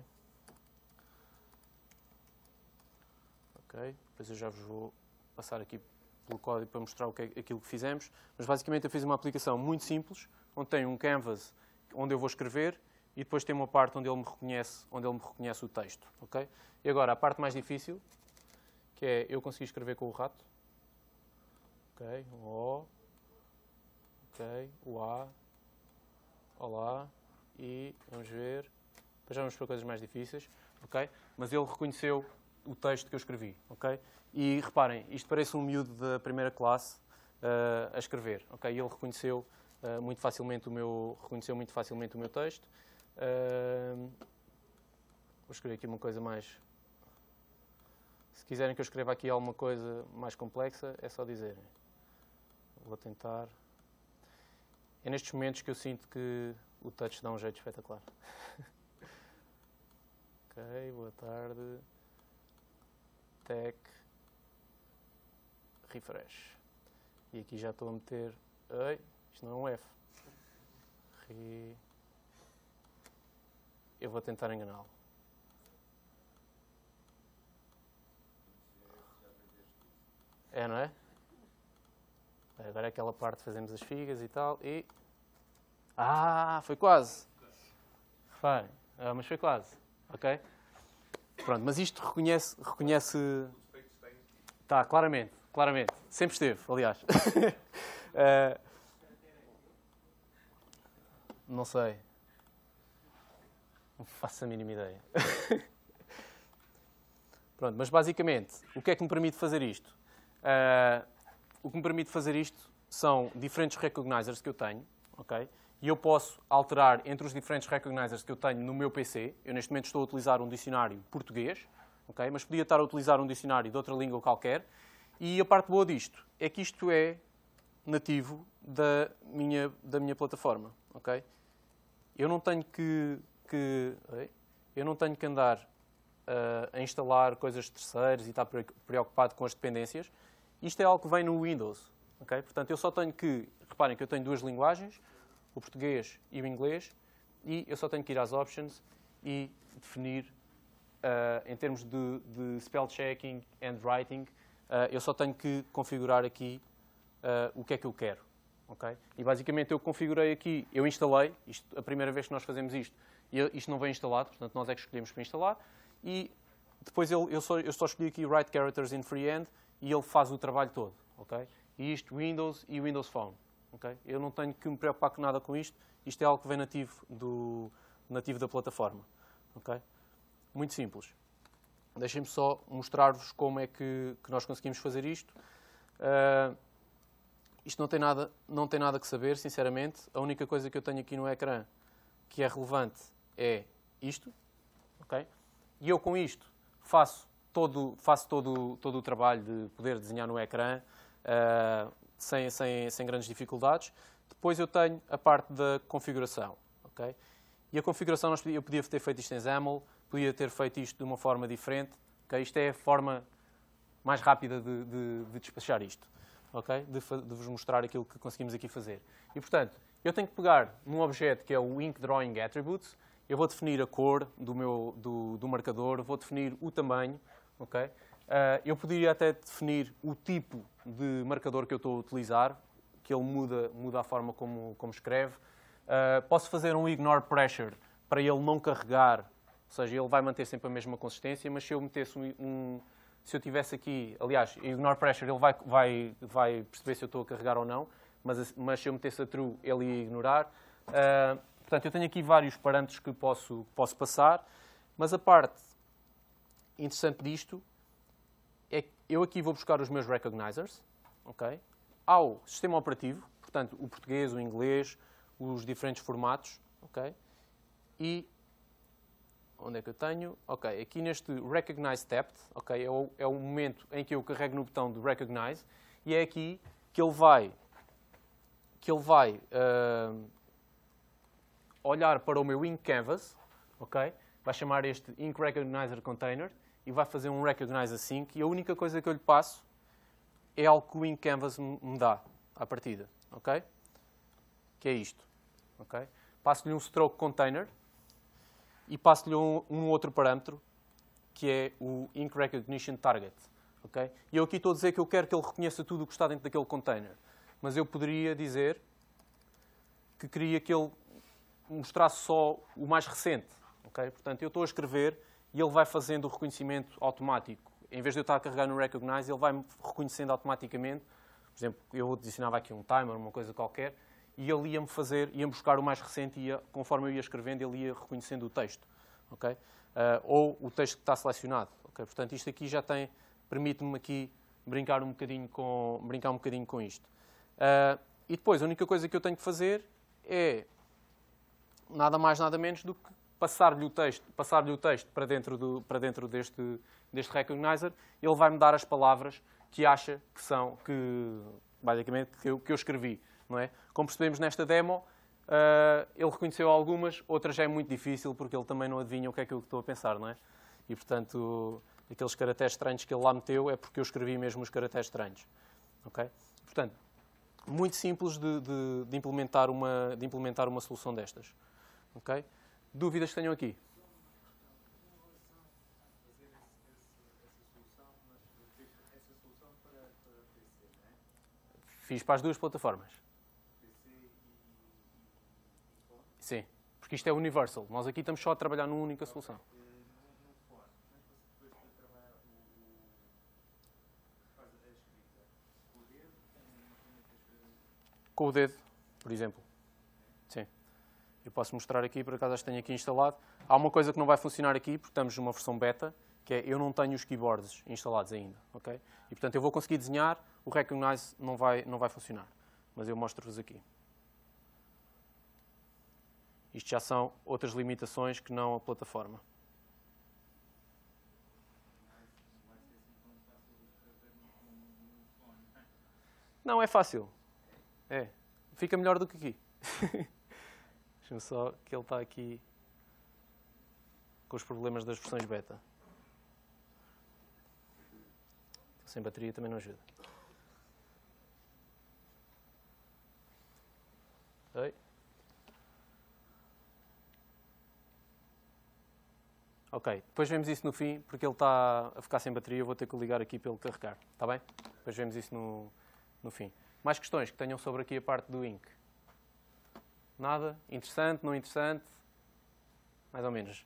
Ok. Depois eu já vos vou passar aqui pelo código para mostrar aquilo que fizemos. Mas basicamente eu fiz uma aplicação muito simples, onde tem um canvas onde eu vou escrever e depois tem uma parte onde ele me reconhece o texto. Okay? E agora a parte mais difícil, que é eu conseguir escrever com o rato. Ok, o O. Ok, o A. Olá. E vamos ver. Depois já vamos para coisas mais difíceis. Okay? Mas ele reconheceu o texto que eu escrevi. Okay? E reparem, isto parece um miúdo da primeira classe a escrever. Okay? E ele reconheceu muito facilmente o meu texto. Vou escrever aqui uma coisa mais... Se quiserem que eu escreva aqui alguma coisa mais complexa, é só dizerem. Vou tentar... É nestes momentos que eu sinto que o touch dá um jeito espetacular. Ok, boa tarde. Tech. Refresh. E aqui já estou a meter... Ei, isto não é um F. Eu vou tentar enganá-lo. É, não é? Agora é aquela parte que fazemos as figas e tal. E... foi quase. Reparem. Mas foi quase. Ok? Pronto, mas isto reconhece... Tá, claramente. Sempre esteve, aliás. Não sei. Não faço a mínima ideia. Pronto, mas basicamente, o que é que me permite fazer isto? O que me permite fazer isto são diferentes recognizers que eu tenho, ok? E eu posso alterar entre os diferentes recognizers que eu tenho no meu PC. Eu neste momento estou a utilizar um dicionário português, ok? Mas podia estar a utilizar um dicionário de outra língua qualquer. E a parte boa disto é que isto é nativo da minha plataforma, ok? Eu não tenho que andar a instalar coisas de terceiros e estar preocupado com as dependências. Isto é algo que vem no Windows, ok? Portanto, eu só tenho que... Reparem que eu tenho duas linguagens, o português e o inglês, e eu só tenho que ir às options e definir, em termos de spell checking and writing, eu só tenho que configurar aqui o que é que eu quero. Okay? E basicamente eu configurei aqui, eu instalei, a primeira vez que nós fazemos isto, isto não vem instalado, portanto nós é que escolhemos para instalar, e depois eu só escolhi aqui Write Characters in Freehand e ele faz o trabalho todo. Okay? E isto Windows e Windows Phone. Okay? Eu não tenho que me preocupar com nada com isto, isto é algo que vem nativo da plataforma. Okay? Muito simples. Deixem-me só mostrar-vos como é que nós conseguimos fazer isto. Isto não tem nada que saber, sinceramente. A única coisa que eu tenho aqui no ecrã que é relevante é isto. Okay? E eu com isto faço todo o trabalho de poder desenhar no ecrã, sem grandes dificuldades. Depois eu tenho a parte da configuração. Okay? E a configuração, eu podia ter feito isto em XAML, podia ter feito isto de uma forma diferente. Okay? Isto é a forma mais rápida de despachar isto. Okay? De vos mostrar aquilo que conseguimos aqui fazer. E, portanto, eu tenho que pegar num objeto que é o Ink Drawing Attributes, eu vou definir a cor do marcador, vou definir o tamanho. Okay? Eu poderia até definir o tipo de marcador que eu estou a utilizar, que ele muda a forma como escreve. Posso fazer um Ignore Pressure para ele não carregar, ou seja, ele vai manter sempre a mesma consistência, mas se eu metesse se eu tivesse aqui, aliás, Ignore Pressure, ele vai perceber se eu estou a carregar ou não, mas se eu metesse a True, ele ia ignorar. Portanto, eu tenho aqui vários parâmetros que posso passar, mas a parte interessante disto é que eu aqui vou buscar os meus recognizers, okay, ao sistema operativo, portanto, o português, o inglês, os diferentes formatos, okay, e onde é que eu tenho? Ok, aqui neste Recognize Tapped, okay, é o momento em que eu carrego no botão de Recognize e é aqui que ele vai olhar para o meu Ink Canvas, okay, vai chamar este Ink Recognizer Container e vai fazer um Recognize Async e a única coisa que eu lhe passo é algo que o Ink Canvas me dá à partida, ok? Que é isto, ok? Passo-lhe um Stroke Container e passo-lhe um outro parâmetro, que é o Ink Recognition Target. Okay? E eu aqui estou a dizer que eu quero que ele reconheça tudo o que está dentro daquele container. Mas eu poderia dizer que queria que ele mostrasse só o mais recente. Okay? Portanto, eu estou a escrever e ele vai fazendo o reconhecimento automático. Em vez de eu estar a carregar no Recognize, ele vai-me reconhecendo automaticamente. Por exemplo, eu adicionava aqui um timer, uma coisa qualquer, e ele ia-me buscar o mais recente e conforme eu ia escrevendo, ele ia reconhecendo o texto. Okay? Ou o texto que está selecionado. Okay? Portanto, isto aqui já permite-me aqui brincar um bocadinho com isto. E depois, a única coisa que eu tenho que fazer é nada mais, nada menos do que passar-lhe o texto para dentro deste recognizer. Ele vai-me dar as palavras que acha basicamente, que eu escrevi. Não é? Como percebemos nesta demo, ele reconheceu algumas, outras já é muito difícil, porque ele também não adivinha o que é que eu estou a pensar, não é? E, portanto, aqueles caracteres estranhos que ele lá meteu é porque eu escrevi mesmo os caracteres estranhos. Okay? Portanto, muito simples de implementar uma solução destas. Okay? Dúvidas que tenham aqui? Fiz para as duas plataformas. Sim, porque isto é universal. Nós aqui estamos só a trabalhar numa única solução. Com o dedo, por exemplo. Sim. Eu posso mostrar aqui, por acaso acho que tenho aqui instalado. Há uma coisa que não vai funcionar aqui, porque estamos numa versão beta, que é eu não tenho os keyboards instalados ainda. Okay? E, portanto, eu vou conseguir desenhar, o Recognize não vai funcionar. Mas eu mostro-vos aqui. Isto já são outras limitações que não a plataforma. Não, é fácil. É. Fica melhor do que aqui. Deixa-me só que ele está aqui com os problemas das versões beta. Sem bateria também não ajuda. Oi. Ok, depois vemos isso no fim, porque ele está a ficar sem bateria, eu vou ter que ligar aqui para ele carregar. Está bem? Depois vemos isso no fim. Mais questões que tenham sobre aqui a parte do Ink? Nada? Interessante? Não interessante? Mais ou menos.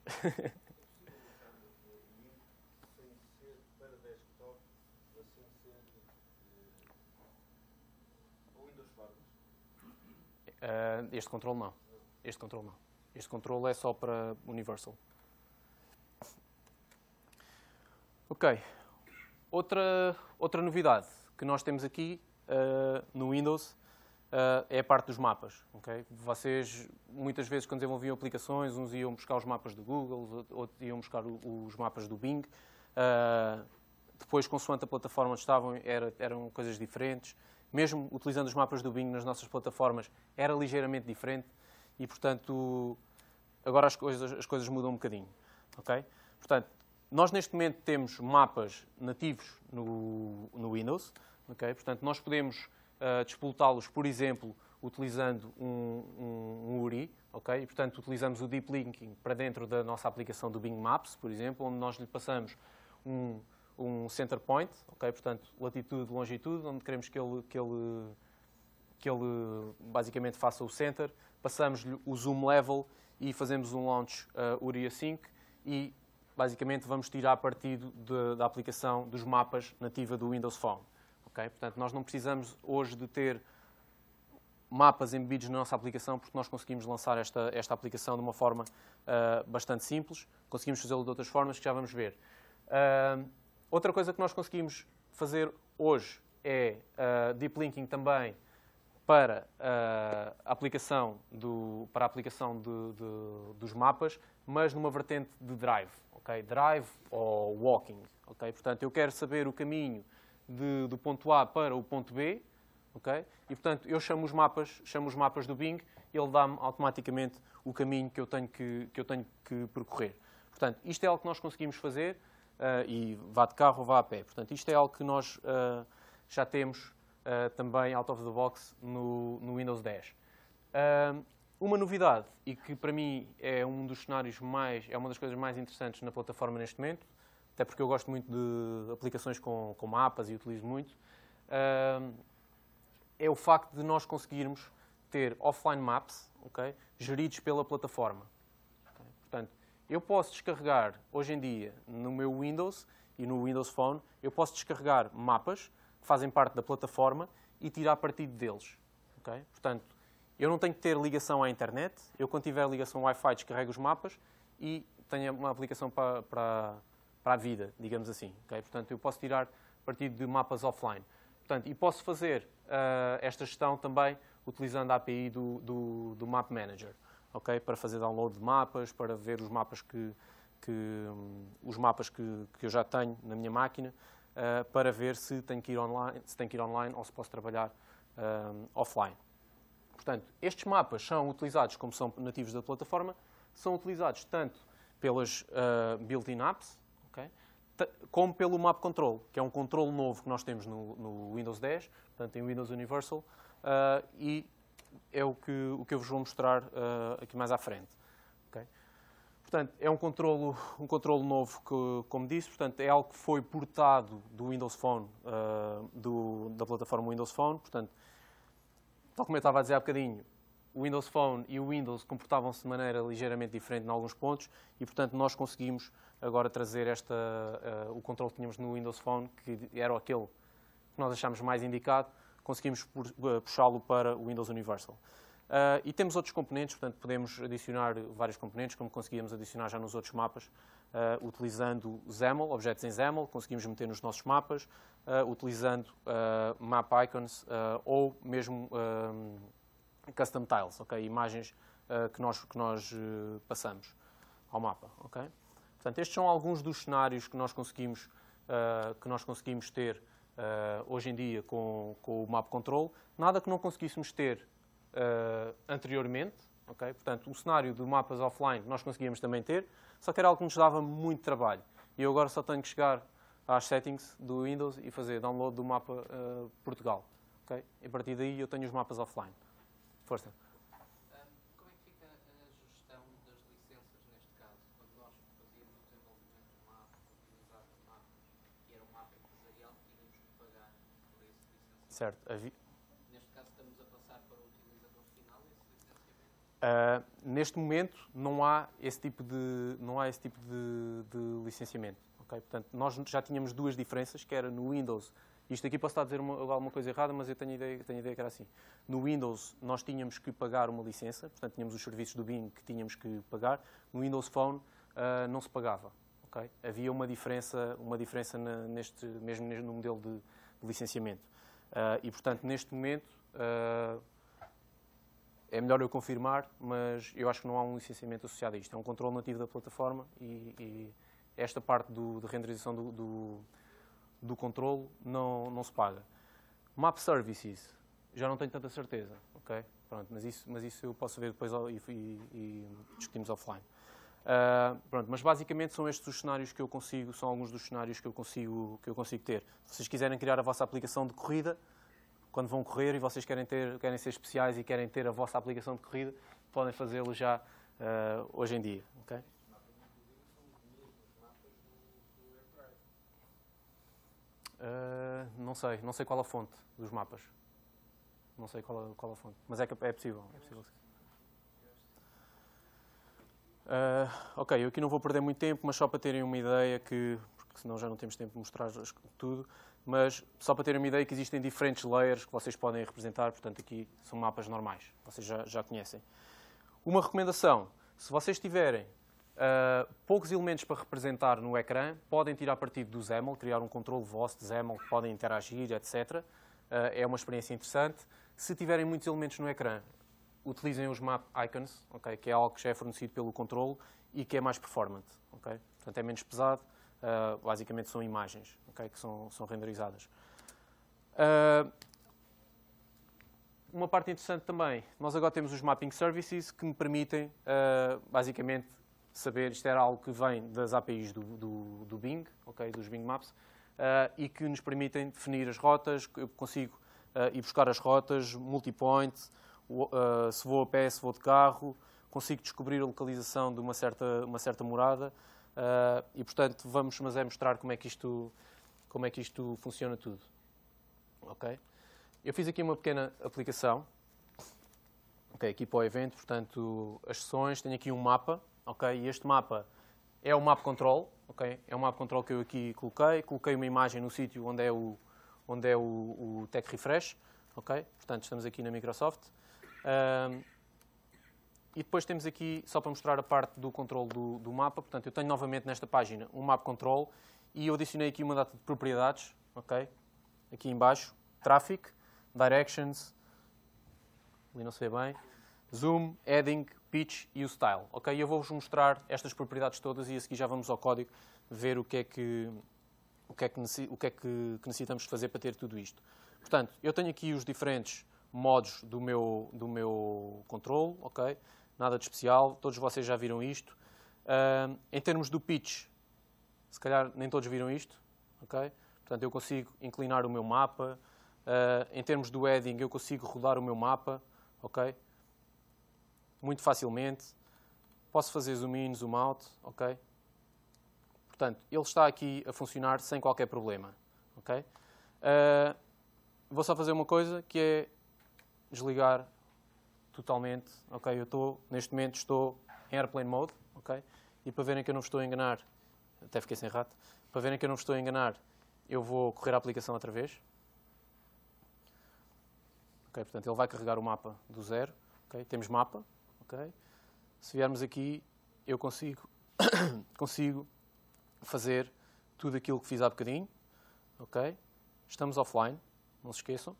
Este controle não. Este controle não. Este controle é só para Universal. Ok. Outra novidade que nós temos aqui no Windows é a parte dos mapas. Okay? Vocês, muitas vezes, quando desenvolviam aplicações, uns iam buscar os mapas do Google, outros iam buscar os mapas do Bing. Depois, consoante a plataforma onde estavam, eram coisas diferentes. mesmo utilizando os mapas do Bing nas nossas plataformas, era ligeiramente diferente e, portanto, agora as coisas mudam um bocadinho. Okay? Portanto, nós neste momento temos mapas nativos no Windows. Okay? Portanto, nós podemos despolutá-los, por exemplo, utilizando um URI. Okay? E, portanto, utilizamos o Deep Linking para dentro da nossa aplicação do Bing Maps, por exemplo, onde nós lhe passamos um center point, okay? Portanto, latitude, longitude, onde queremos que ele basicamente faça o center, passamos-lhe o zoom level e fazemos um launch URI Async e basicamente vamos tirar partido da aplicação dos mapas nativa do Windows Phone. Okay? Portanto, nós não precisamos hoje de ter mapas embebidos na nossa aplicação, porque nós conseguimos lançar esta aplicação de uma forma bastante simples. Conseguimos fazê-lo de outras formas que já vamos ver. Outra coisa que nós conseguimos fazer hoje é Deep Linking também para a aplicação, dos mapas, mas numa vertente de Drive. Okay? Drive ou Walking. Okay? Portanto, eu quero saber o caminho do ponto A para o ponto B. Okay? E, portanto, eu chamo os mapas do Bing e ele dá-me automaticamente o caminho que eu tenho que percorrer. Portanto, isto é algo que nós conseguimos fazer e vá de carro ou vá a pé. Portanto, isto é algo que nós já temos também out of the box no Windows 10. Uma novidade, e que para mim é um dos cenários é uma das coisas mais interessantes na plataforma neste momento, até porque eu gosto muito de aplicações com mapas e utilizo muito, é o facto de nós conseguirmos ter offline maps, okay, geridos pela plataforma. Okay? Portanto, eu posso descarregar, hoje em dia, no meu Windows e no Windows Phone, eu posso descarregar mapas que fazem parte da plataforma e tirar partido deles. Okay? Portanto, eu não tenho que ter ligação à internet, eu quando tiver ligação Wi-Fi descarrego os mapas e tenho uma aplicação para a vida, digamos assim. Okay? Portanto, eu posso tirar partido de mapas offline. Portanto, e posso fazer esta gestão também utilizando a API do Map Manager, okay? Para fazer download de mapas, para ver os mapas que eu já tenho na minha máquina, para ver se tenho que ir online ou se posso trabalhar offline. Portanto, estes mapas são utilizados, como são nativos da plataforma, são utilizados tanto pelas built-in apps, okay? Como pelo Map Control, que é um controle novo que nós temos no Windows 10, portanto, em Windows Universal, e é o que eu vos vou mostrar aqui mais à frente. Okay? Portanto, é um controle novo que, como disse, portanto, é algo que foi portado do Windows Phone, da plataforma Windows Phone. Portanto, tal como eu estava a dizer há bocadinho, o Windows Phone e o Windows comportavam-se de maneira ligeiramente diferente em alguns pontos e, portanto, nós conseguimos agora trazer o controle que tínhamos no Windows Phone, que era aquele que nós achámos mais indicado, conseguimos puxá-lo para o Windows Universal. E temos outros componentes, portanto, podemos adicionar vários componentes, como conseguíamos adicionar já nos outros mapas, utilizando XAML, objetos em XAML, conseguimos meter nos nossos mapas, utilizando Map Icons ou mesmo Custom Tiles, okay? Imagens que nós passamos ao mapa. Okay? Portanto, estes são alguns dos cenários que nós conseguimos ter hoje em dia com o Map Control. Nada que não conseguíssemos ter anteriormente. Okay? Portanto, o cenário de mapas offline nós conseguíamos também ter, só que era algo que nos dava muito trabalho. E eu agora só tenho que chegar às settings do Windows e fazer download do mapa Portugal. Okay? E a partir daí eu tenho os mapas offline. Força. Como é que fica a gestão das licenças neste caso? Quando nós fazíamos o desenvolvimento do mapa, utilizávamos mapas, e era um mapa empresarial, tínhamos que pagar por esse licenciamento. Certo. Neste caso estamos a passar para o utilizador final esse licenciamento? Neste momento não há esse tipo de licenciamento. Okay? Portanto, nós já tínhamos duas diferenças, que era no Windows. Isto aqui posso estar a dizer alguma coisa errada, mas eu tenho ideia que era assim. No Windows, nós tínhamos que pagar uma licença, portanto, tínhamos os serviços do Bing que tínhamos que pagar. No Windows Phone, não se pagava. Okay? Havia uma diferença mesmo no modelo de licenciamento. E, portanto, neste momento, é melhor eu confirmar, mas eu acho que não há um licenciamento associado a isto. É um controle nativo da plataforma e esta parte de renderização do controle não se paga. Map Services, já não tenho tanta certeza, ok? Pronto, mas isso eu posso ver depois e discutimos offline. Pronto, mas basicamente são estes os cenários que eu consigo, são alguns dos cenários que eu consigo ter. Se vocês quiserem criar a vossa aplicação de corrida, quando vão correr e vocês querem ser especiais e querem ter a vossa aplicação de corrida, podem fazê-lo já hoje em dia, ok? Não sei qual a fonte dos mapas. Não sei qual a fonte, mas é possível. Ok, eu aqui não vou perder muito tempo, mas só para terem uma ideia porque senão já não temos tempo de mostrar tudo, mas só para terem uma ideia que existem diferentes layers que vocês podem representar, portanto aqui são mapas normais, vocês já conhecem. Uma recomendação, se vocês tiverem poucos elementos para representar no ecrã, podem tirar partido do XAML, criar um controle vosso de XAML que podem interagir, etc. É uma experiência interessante. Se tiverem muitos elementos no ecrã, utilizem os Map Icons, okay, que é algo que já é fornecido pelo controle e que é mais performante. Okay? Portanto, é menos pesado. Basicamente são imagens, okay, que são renderizadas. Uma parte interessante também, nós agora temos os Mapping Services que me permitem, basicamente, saber, isto era algo que vem das APIs do Bing, okay, dos Bing Maps, e que nos permitem definir as rotas, eu consigo ir buscar as rotas, multipoint, se vou a pé, se vou de carro, consigo descobrir a localização de uma certa morada, e portanto vamos mostrar como é que isto funciona tudo. Okay? Eu fiz aqui uma pequena aplicação, okay, aqui para o evento, portanto as sessões, tenho aqui um mapa, okay, e este mapa é o Map Control, okay, é o Map Control que eu aqui coloquei uma imagem no sítio onde é o Tech Refresh, okay? Portanto estamos aqui na Microsoft. E depois temos aqui, só para mostrar a parte do controle do mapa, portanto eu tenho novamente nesta página um Map Control e eu adicionei aqui uma data de propriedades, okay? Aqui em baixo, Traffic, Directions, ali não se vê bem, Zoom, Heading, Pitch e o Style. Okay? Eu vou-vos mostrar estas propriedades todas e a seguir já vamos ao código ver o que é que necessitamos de fazer para ter tudo isto. Portanto, eu tenho aqui os diferentes modos do meu controle, okay? Nada de especial, todos vocês já viram isto. Em termos do pitch, se calhar nem todos viram isto, okay? Portanto, eu consigo inclinar o meu mapa. Em termos do heading, eu consigo rodar o meu mapa, okay? Muito facilmente. Posso fazer zoom in, zoom out, ok? Portanto, ele está aqui a funcionar sem qualquer problema, ok? Vou só fazer uma coisa, que é desligar totalmente, ok? Neste momento estou em Airplane Mode, ok? E para verem que eu não vos estou a enganar, até fiquei sem rato, para verem que eu não vos estou a enganar, eu vou correr a aplicação outra vez. Ok, portanto, ele vai carregar o mapa do zero, ok? Temos mapa, ok? Se viermos aqui, eu consigo fazer tudo aquilo que fiz há bocadinho, ok? Estamos offline, não se esqueçam.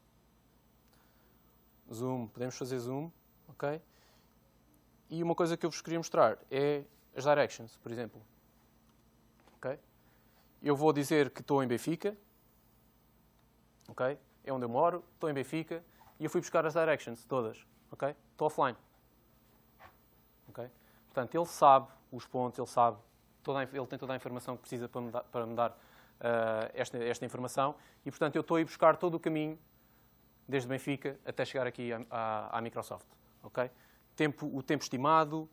Zoom, podemos fazer zoom, ok? E uma coisa que eu vos queria mostrar é as directions, por exemplo. Ok? Eu vou dizer que estou em Benfica, ok? É onde eu moro, estou em Benfica, e eu fui buscar as directions todas, ok? Estou offline. Okay? Portanto, ele sabe os pontos, ele tem toda a informação que precisa para me dar esta informação e, portanto, eu estou a ir buscar todo o caminho desde Benfica até chegar aqui à Microsoft. Okay? O tempo estimado,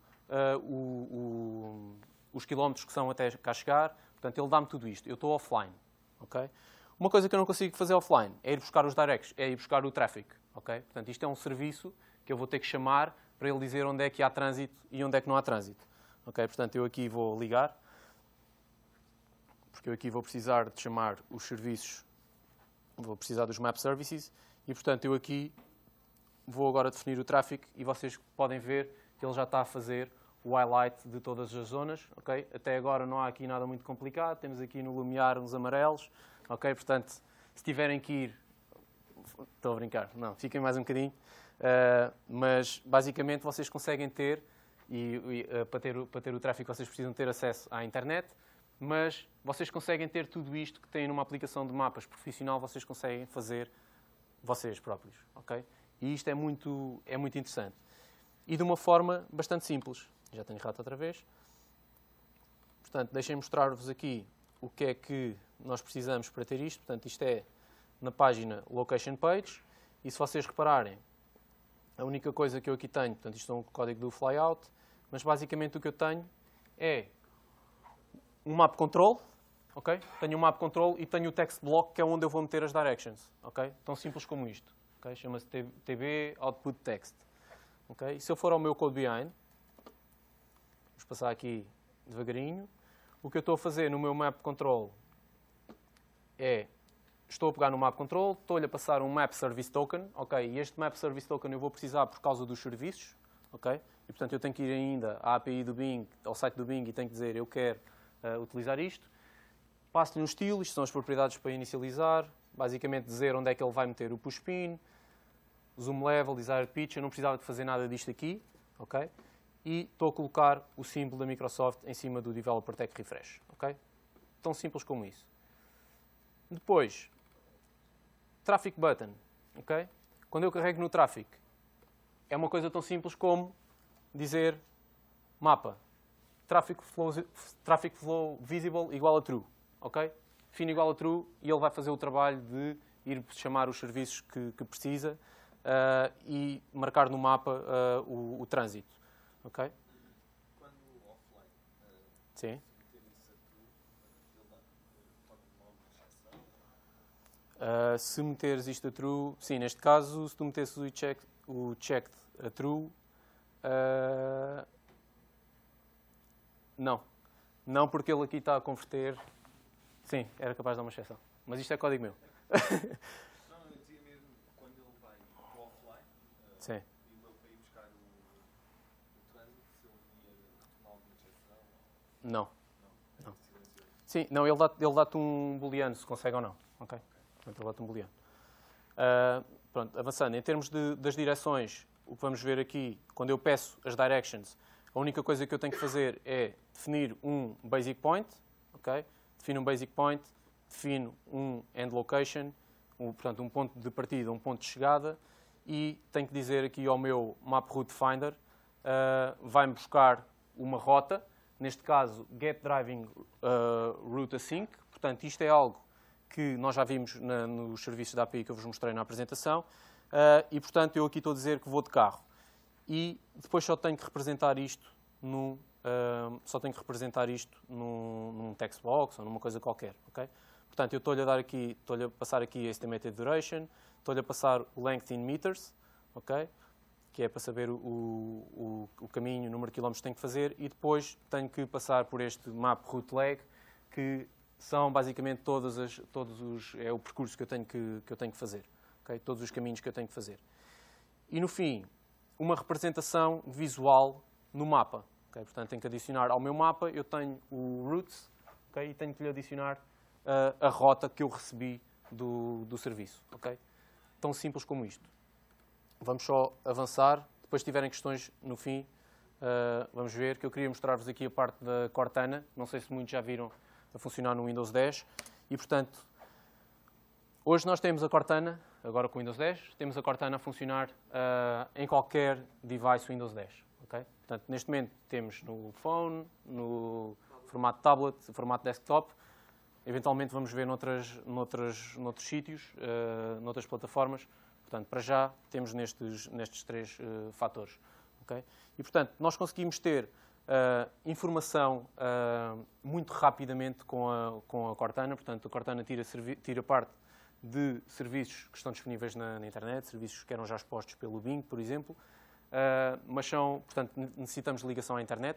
os quilómetros que são até cá chegar, portanto, ele dá-me tudo isto. Eu estou offline. Okay? Uma coisa que eu não consigo fazer offline é ir buscar os directs, é ir buscar o traffic. Okay? Portanto, isto é um serviço que eu vou ter que chamar para ele dizer onde é que há trânsito e onde é que não há trânsito. Okay? Portanto, eu aqui vou ligar, porque eu aqui vou precisar de chamar os serviços, vou precisar dos Map Services, e, portanto, eu aqui vou agora definir o tráfego e vocês podem ver que ele já está a fazer o highlight de todas as zonas. Okay? Até agora não há aqui nada muito complicado, temos aqui no lumiar uns amarelos, okay? Portanto, se tiverem que ir... Estou a brincar, não, fiquem mais um bocadinho. Mas basicamente vocês conseguem ter, para ter o tráfego vocês precisam ter acesso à internet, mas vocês conseguem ter tudo isto que têm numa aplicação de mapas profissional, vocês conseguem fazer vocês próprios, ok? E isto é muito interessante. E de uma forma bastante simples. Já tenho rato outra vez. Portanto, deixem-me mostrar-vos aqui o que é que nós precisamos para ter isto. Portanto, isto é na página Location Page. E se vocês repararem, a única coisa que eu aqui tenho, portanto, isto é um código do flyout, mas basicamente o que eu tenho é um map control, ok? Tenho um map control e tenho o text block, que é onde eu vou meter as directions, ok? Tão simples como isto, ok? Chama-se TB Output Text, ok? E se eu for ao meu code behind, vamos passar aqui devagarinho, o que eu estou a fazer no meu map control é, estou a pegar no map control, estou-lhe a passar um map service token, ok? E este map service token eu vou precisar por causa dos serviços, ok? E portanto eu tenho que ir ainda à API do Bing, ao site do Bing, e tenho que dizer eu quero utilizar isto. Passo-lhe um estilo, isto são as propriedades para inicializar, basicamente dizer onde é que ele vai meter o push pin, zoom level, desired pitch, eu não precisava de fazer nada disto aqui, ok? E estou a colocar o símbolo da Microsoft em cima do Developer Tech Refresh, ok? Tão simples como isso. Depois, Traffic Button, ok? Quando eu carrego no Traffic, é uma coisa tão simples como dizer mapa, Traffic flow visible igual a true, ok? Define igual a true e ele vai fazer o trabalho de ir chamar os serviços que precisa e marcar no mapa o trânsito, ok? Quando offline, Sim. meter isso a true, ele pode logo exceção? Se meteres isto a true, sim, neste caso, se tu metesses o checked a true, não. Não, porque ele aqui está a converter. Sim, era capaz de dar uma exceção. Mas isto é código meu. Não, eu dizia mesmo quando ele vai para o offline, Sim. e ele para ir buscar o trânsito, se ele ia retomar alguma exceção ou Não. não. Silencioso. Sim, não, ele dá-te um booleano, se consegue ou não. Ok? Portanto, ele dá-te um booleano. Pronto, avançando. Em termos das direções, o que vamos ver aqui, quando eu peço as directions, a única coisa que eu tenho que fazer é definir um basic point, ok? Defino um basic point, defino um end location, portanto, um ponto de partida, um ponto de chegada, e tenho que dizer aqui ao meu map route finder, vai-me buscar uma rota, neste caso, get driving route async, portanto, isto é algo que nós já vimos nos serviços da API que eu vos mostrei na apresentação, e, portanto, eu aqui estou a dizer que vou de carro. E depois só tenho que representar isto num text box ou numa coisa qualquer, ok? Portanto, eu estou-lhe a passar aqui a estimated duration, estou-lhe a passar o length in meters, ok? Que é para saber o caminho, o número de quilómetros que tenho que fazer, e depois tenho que passar por este map route leg, que são basicamente é o percurso que eu tenho que fazer, ok? Todos os caminhos que eu tenho que fazer. E no fim, uma representação visual no mapa. Okay? Portanto, tenho que adicionar ao meu mapa, eu tenho o routes, okay? E tenho que lhe adicionar a rota que eu recebi do serviço. Okay? Tão simples como isto. Vamos só avançar. Depois, se tiverem questões no fim, vamos ver, que eu queria mostrar-vos aqui a parte da Cortana. Não sei se muitos já viram a funcionar no Windows 10. E, portanto, hoje nós temos a Cortana, agora com o Windows 10, temos a Cortana a funcionar em qualquer device Windows 10. Okay? Portanto, neste momento temos no phone, no formato tablet, formato desktop. Eventualmente vamos ver noutros sítios, noutras plataformas. Portanto, para já temos nestes três fatores. Okay? E, portanto, nós conseguimos ter informação muito rapidamente com a Cortana. Portanto, a Cortana tira parte de serviços que estão disponíveis na internet, serviços que eram já expostos pelo Bing, por exemplo, portanto, necessitamos de ligação à internet,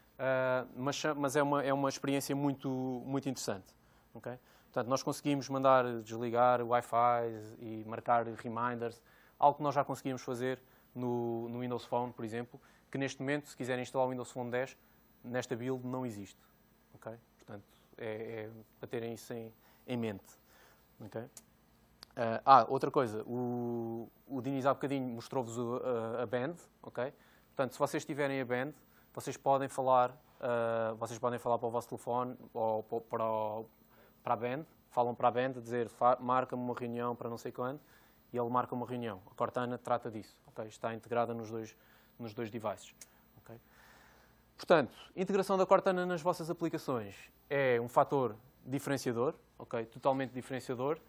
mas é uma experiência muito interessante. Okay? Portanto, nós conseguimos mandar desligar Wi-Fi e marcar reminders, algo que nós já conseguimos fazer no Windows Phone, por exemplo, que neste momento, se quiserem instalar o Windows Phone 10, nesta build não existe. Okay? Portanto, é para terem isso em mente. Okay? Outra coisa, o Diniz há bocadinho mostrou-vos a band, ok? Portanto, se vocês tiverem a band, vocês podem falar para o vosso telefone ou para a band, falam para a band, a dizer marca-me uma reunião para não sei quando, e ele marca uma reunião. A Cortana trata disso. Okay? Está integrada nos dois devices. Okay? Portanto, integração da Cortana nas vossas aplicações é um fator diferenciador, okay? Totalmente diferenciador.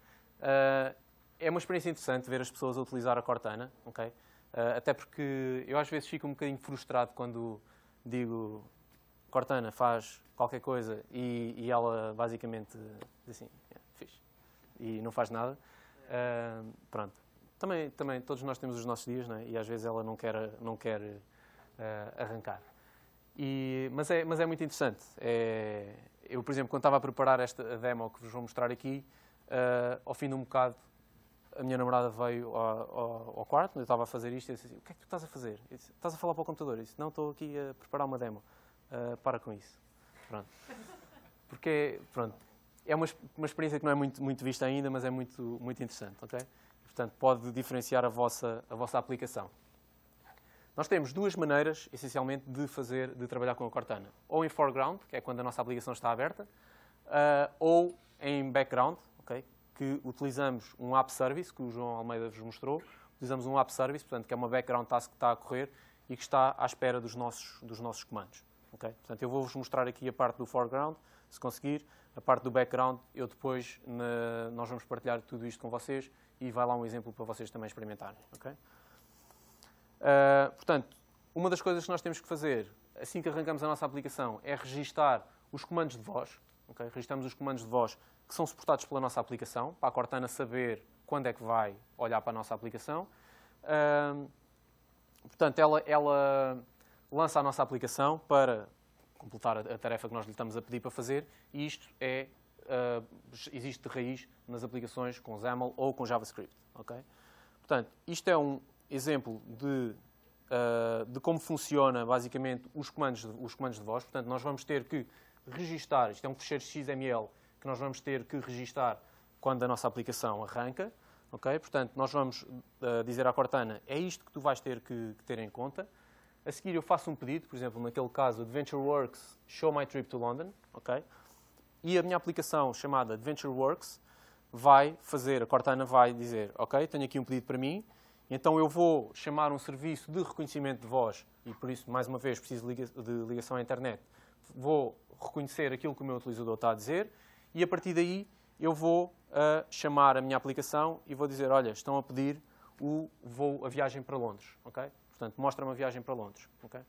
É uma experiência interessante ver as pessoas a utilizar a Cortana, okay? Até porque eu às vezes fico um bocadinho frustrado quando digo Cortana faz qualquer coisa e ela basicamente diz assim, fixe, e não faz nada. Pronto. Também todos nós temos os nossos dias, não é? E às vezes ela não quer arrancar. Mas é muito interessante. Eu, por exemplo, quando estava a preparar esta demo que vos vou mostrar aqui, ao fim de um bocado, a minha namorada veio ao quarto, eu estava a fazer isto, e disse assim, o que é que tu estás a fazer? Eu disse, estás a falar para o computador? Eu disse, não, estou aqui a preparar uma demo. Para com isso. Pronto. Porque, pronto, é uma experiência que não é muito vista ainda, mas é muito interessante, ok? Portanto, pode diferenciar a vossa aplicação. Nós temos duas maneiras, essencialmente, de trabalhar com a Cortana. Ou em foreground, que é quando a nossa aplicação está aberta, ou em background, okay, que utilizamos um app service, que o João Almeida vos mostrou. Utilizamos um app service, portanto, que é uma background task que está a correr e que está à espera dos nossos comandos. Okay? Portanto, eu vou-vos mostrar aqui a parte do foreground, se conseguir. A parte do background, nós vamos partilhar tudo isto com vocês e vai lá um exemplo para vocês também experimentarem. Okay? Portanto, uma das coisas que nós temos que fazer assim que arrancamos a nossa aplicação é registar os comandos de voz. Okay? Registramos os comandos de voz que são suportados pela nossa aplicação, para a Cortana saber quando é que vai olhar para a nossa aplicação. Portanto, ela lança a nossa aplicação para completar a tarefa que nós lhe estamos a pedir para fazer, e isto existe de raiz nas aplicações com XAML ou com JavaScript. Okay? Portanto, isto é um exemplo de como funciona, basicamente, os comandos de voz. Portanto, nós vamos ter que registar, isto é um fecheiro XML, que nós vamos ter que registar quando a nossa aplicação arranca. Okay? Portanto, nós vamos dizer à Cortana, é isto que tu vais ter que ter em conta. A seguir eu faço um pedido, por exemplo, naquele caso, AdventureWorks Show My Trip to London, okay? E a minha aplicação chamada AdventureWorks a Cortana vai dizer, ok, tenho aqui um pedido para mim, então eu vou chamar um serviço de reconhecimento de voz, e por isso, mais uma vez, preciso de ligação à internet, vou reconhecer aquilo que o meu utilizador está a dizer, e a partir daí eu vou chamar a minha aplicação e vou dizer, olha, estão a pedir a viagem para Londres, ok? Portanto, mostra-me a viagem para Londres. Okay?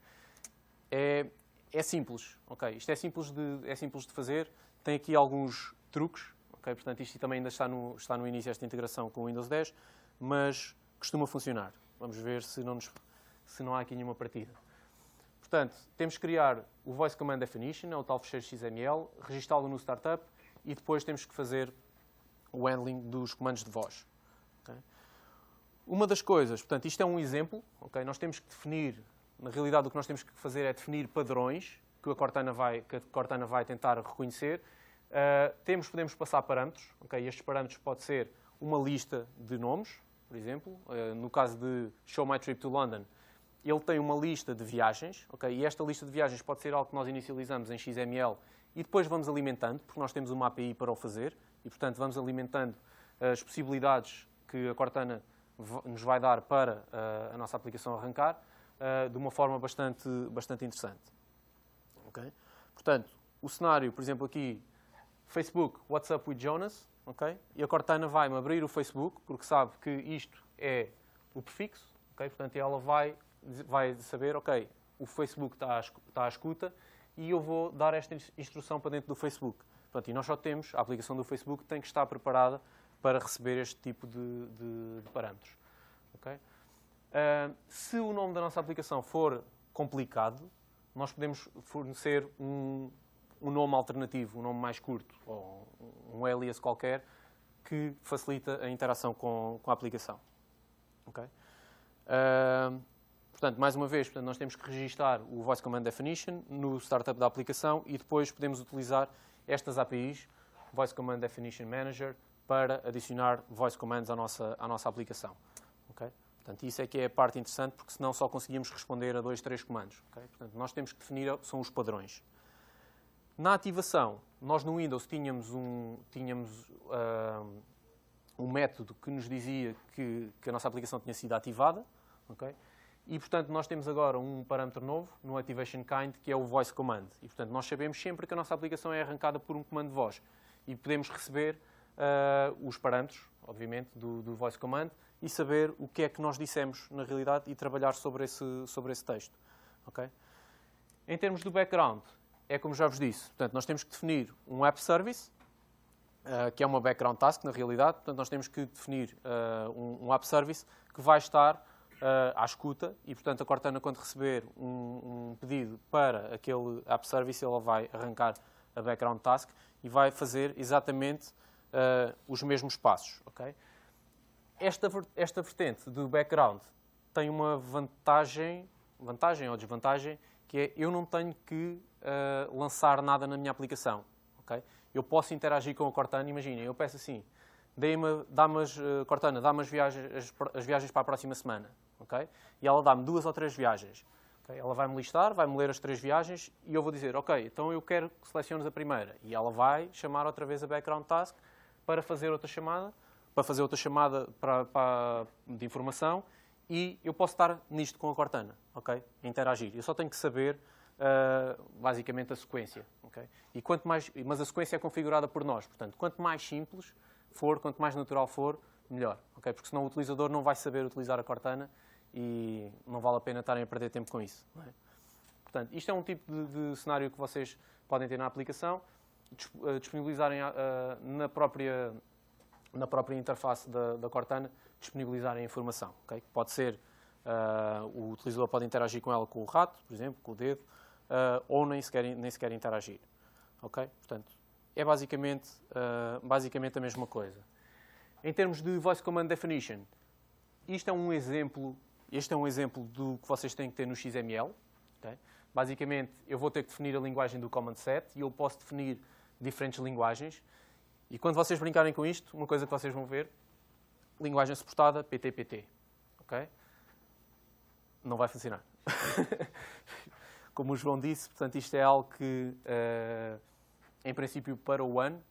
É simples. Okay? Isto é simples de fazer. Tem aqui alguns truques. Okay? Portanto, isto também ainda está no início desta integração com o Windows 10, mas costuma funcionar. Vamos ver se não há aqui nenhuma partida. Portanto, temos que criar o Voice Command Definition, é o tal fecheiro XML, registá-lo no Startup e depois temos que fazer o handling dos comandos de voz. Okay? Uma das coisas, portanto, isto é um exemplo, okay? Nós temos que definir, na realidade o que nós temos que fazer é definir padrões que a Cortana vai tentar reconhecer. Podemos passar parâmetros, okay? Estes parâmetros pode ser uma lista de nomes, por exemplo. No caso de Show My Trip to London, ele tem uma lista de viagens, okay? E esta lista de viagens pode ser algo que nós inicializamos em XML e depois vamos alimentando, porque nós temos uma API para o fazer, e portanto vamos alimentando as possibilidades que a Cortana nos vai dar para a nossa aplicação arrancar de uma forma bastante interessante. Okay? Portanto, o cenário, por exemplo, aqui, Facebook, What's Up with Jonas, okay? E a Cortana vai-me abrir o Facebook, porque sabe que isto é o prefixo, okay? Portanto, ela vai saber, ok, o Facebook está à escuta e eu vou dar esta instrução para dentro do Facebook. Portanto, e nós só temos, a aplicação do Facebook tem que estar preparada para receber este tipo de parâmetros. Okay? Se o nome da nossa aplicação for complicado, nós podemos fornecer um nome alternativo, um nome mais curto, ou um alias qualquer, que facilita a interação com a aplicação. Okay? Portanto, mais uma vez, nós temos que registar o Voice Command Definition no startup da aplicação e depois podemos utilizar estas APIs, Voice Command Definition Manager, para adicionar voice commands à nossa aplicação. Okay? Portanto, isso é que é a parte interessante, porque senão só conseguimos responder a 2, 3 comandos. Okay? Portanto, nós temos que definir, são os padrões. Na ativação, nós no Windows tínhamos um um método que nos dizia que a nossa aplicação tinha sido ativada. Okay? E, portanto, nós temos agora um parâmetro novo no Activation Kind, que é o Voice Command. E, portanto, nós sabemos sempre que a nossa aplicação é arrancada por um comando de voz. E podemos receber os parâmetros, obviamente, do Voice Command e saber o que é que nós dissemos, na realidade, e trabalhar sobre esse texto. Okay? Em termos do background, é como já vos disse. Portanto, nós temos que definir um App Service, que é uma background task, na realidade. Portanto, nós temos que definir um App Service que vai estar à escuta e, portanto, a Cortana, quando receber um pedido para aquele App Service, ela vai arrancar a background task e vai fazer exatamente os mesmos passos. Okay? Esta vertente do background tem uma vantagem ou desvantagem, que é eu não tenho que lançar nada na minha aplicação. Okay? Eu posso interagir com a Cortana. Imaginem, eu peço assim, Cortana, dá-me as viagens para a próxima semana. Okay? E ela dá-me 2 ou 3 viagens. Okay? Ela vai-me listar, vai-me ler as 3 viagens e eu vou dizer, ok, então eu quero que seleciones a primeira. E ela vai chamar outra vez a background task para fazer outra chamada, de informação, e eu posso estar nisto com a Cortana, okay? Interagir. Eu só tenho que saber, basicamente, a sequência. Okay? E mas a sequência é configurada por nós. Portanto, quanto mais simples for, quanto mais natural for, melhor. Okay? Porque senão o utilizador não vai saber utilizar a Cortana e não vale a pena estarem a perder tempo com isso. Não é? Portanto, isto é um tipo de cenário que vocês podem ter na aplicação, disponibilizarem na própria interface da Cortana, disponibilizarem a informação. Okay? Pode ser, o utilizador pode interagir com ela com o rato, por exemplo, com o dedo, ou nem sequer interagir. Okay? Portanto, é basicamente a mesma coisa. Em termos de Voice Command Definition, este é um exemplo do que vocês têm que ter no XML. Okay? Basicamente, eu vou ter que definir a linguagem do command set e eu posso definir diferentes linguagens. E quando vocês brincarem com isto, uma coisa que vocês vão ver, linguagem suportada, PTPT. Okay? Não vai funcionar. Como o João disse, portanto, isto é algo que, em princípio, para o ano,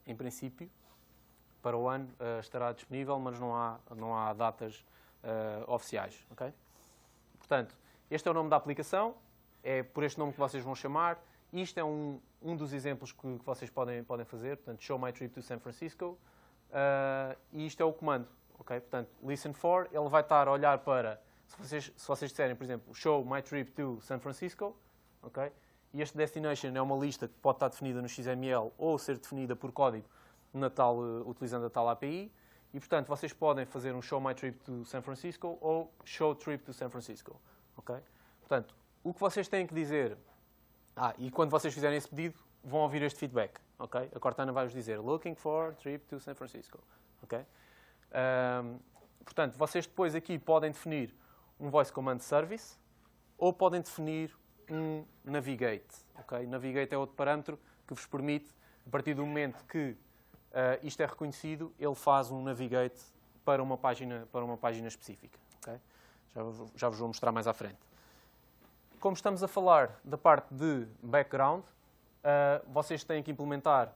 estará disponível, mas não há datas oficiais. Okay? Portanto, este é o nome da aplicação, é por este nome que vocês vão chamar. Isto é um dos exemplos que vocês podem fazer, portanto, show my trip to San Francisco, e isto é o comando. Okay? Portanto, listen for, ele vai estar a olhar para, se vocês disserem, por exemplo, show my trip to San Francisco, okay? E este destination é uma lista que pode estar definida no XML ou ser definida por código utilizando a tal API, e, portanto, vocês podem fazer um show my trip to San Francisco ou show trip to San Francisco. Okay? Portanto, o que vocês têm que dizer, e quando vocês fizerem esse pedido, vão ouvir este feedback. Okay? A Cortana vai-vos dizer looking for trip to San Francisco. Okay? Portanto, vocês depois aqui podem definir um Voice Command Service ou podem definir um Navigate. Okay? Navigate é outro parâmetro que vos permite, a partir do momento que isto é reconhecido, ele faz um Navigate para uma página específica. Okay? Já vos vou mostrar mais à frente. Como estamos a falar da parte de background, vocês têm que implementar,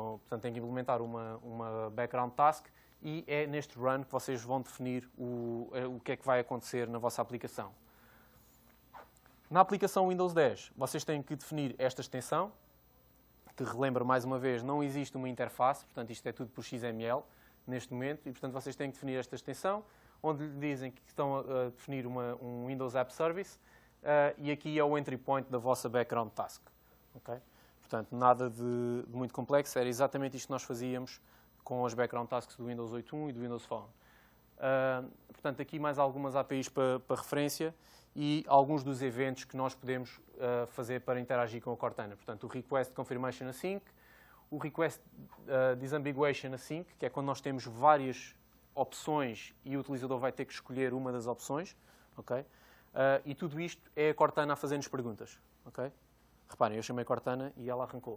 uma background task e é neste run que vocês vão definir o que é que vai acontecer na vossa aplicação. Na aplicação Windows 10, vocês têm que definir esta extensão, que relembro mais uma vez, não existe uma interface, portanto isto é tudo por XML neste momento, e portanto vocês têm que definir esta extensão, onde lhe dizem que estão a definir um Windows App Service, e aqui é o entry point da vossa background task. Okay? Portanto, nada de muito complexo, era exatamente isto que nós fazíamos com as background tasks do Windows 8.1 e do Windows Phone. Portanto, aqui mais algumas APIs para referência e alguns dos eventos que nós podemos fazer para interagir com a Cortana. Portanto, o Request Confirmation Async, o Request Disambiguation Async, que é quando nós temos várias opções e o utilizador vai ter que escolher uma das opções. Okay? E tudo isto é a Cortana a fazer-nos perguntas. Okay? Reparem, eu chamei Cortana e ela arrancou.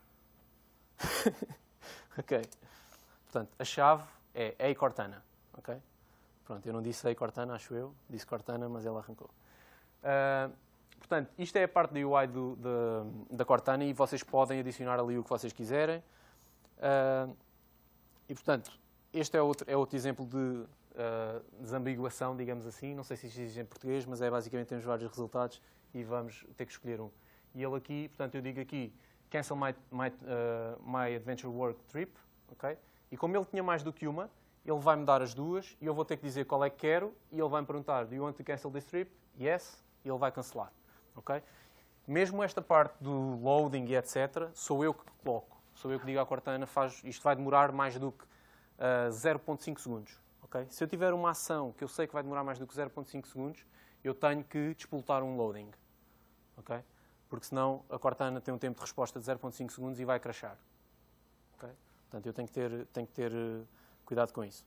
Ok. Portanto, a chave é Ei Cortana. Okay? Pronto, eu não disse Ei Cortana, acho eu. Disse Cortana, mas ela arrancou. Portanto, isto é a parte da UI da Cortana e vocês podem adicionar ali o que vocês quiserem. E, portanto, este é outro exemplo de desambiguação, digamos assim. Não sei se isto existe em português, mas é basicamente temos vários resultados e vamos ter que escolher um. E ele aqui, portanto, eu digo aqui, cancel my adventure work trip, ok? E como ele tinha mais do que uma, ele vai-me dar as duas e eu vou ter que dizer qual é que quero e ele vai-me perguntar, do you want to cancel this trip? Yes. E ele vai cancelar, ok? Mesmo esta parte do loading e etc., sou eu que coloco. Sou eu que digo à Cortana, isto vai demorar mais do que 0.5 segundos. Okay? Se eu tiver uma ação que eu sei que vai demorar mais do que 0.5 segundos, eu tenho que despoltar um loading. Okay? Porque senão a Cortana tem um tempo de resposta de 0.5 segundos e vai crashar. Okay? Portanto, eu tenho que ter cuidado com isso.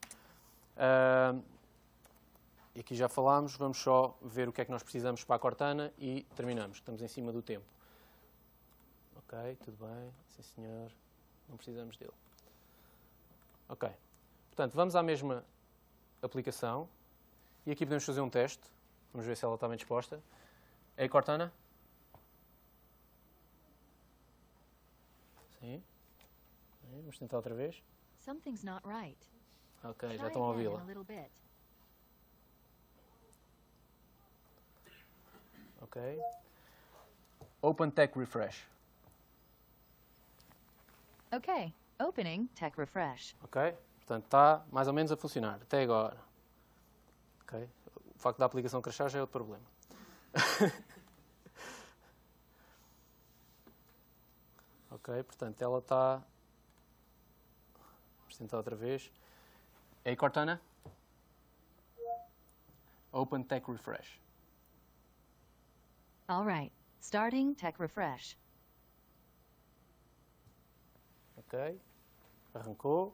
E aqui já falámos, vamos só ver o que é que nós precisamos para a Cortana e terminamos. Estamos em cima do tempo. Ok, tudo bem. Sim, senhor. Não precisamos dele. Ok. Portanto, vamos à mesma aplicação. E aqui podemos fazer um teste. Vamos ver se ela está bem disposta. Ei, Cortana? Sim. Vamos tentar outra vez. Something's not right. Ok, já estão a ouvi-la. Ok. Open Tech Refresh. Okay, opening Tech Refresh. Ok? Portanto, está mais ou menos a funcionar, até agora. Ok? O facto da aplicação crashar já é outro problema. Ok, portanto, ela está... Vamos tentar outra vez. Ei, Cortana? Open Tech Refresh. All right, starting Tech Refresh. Ok, arrancou.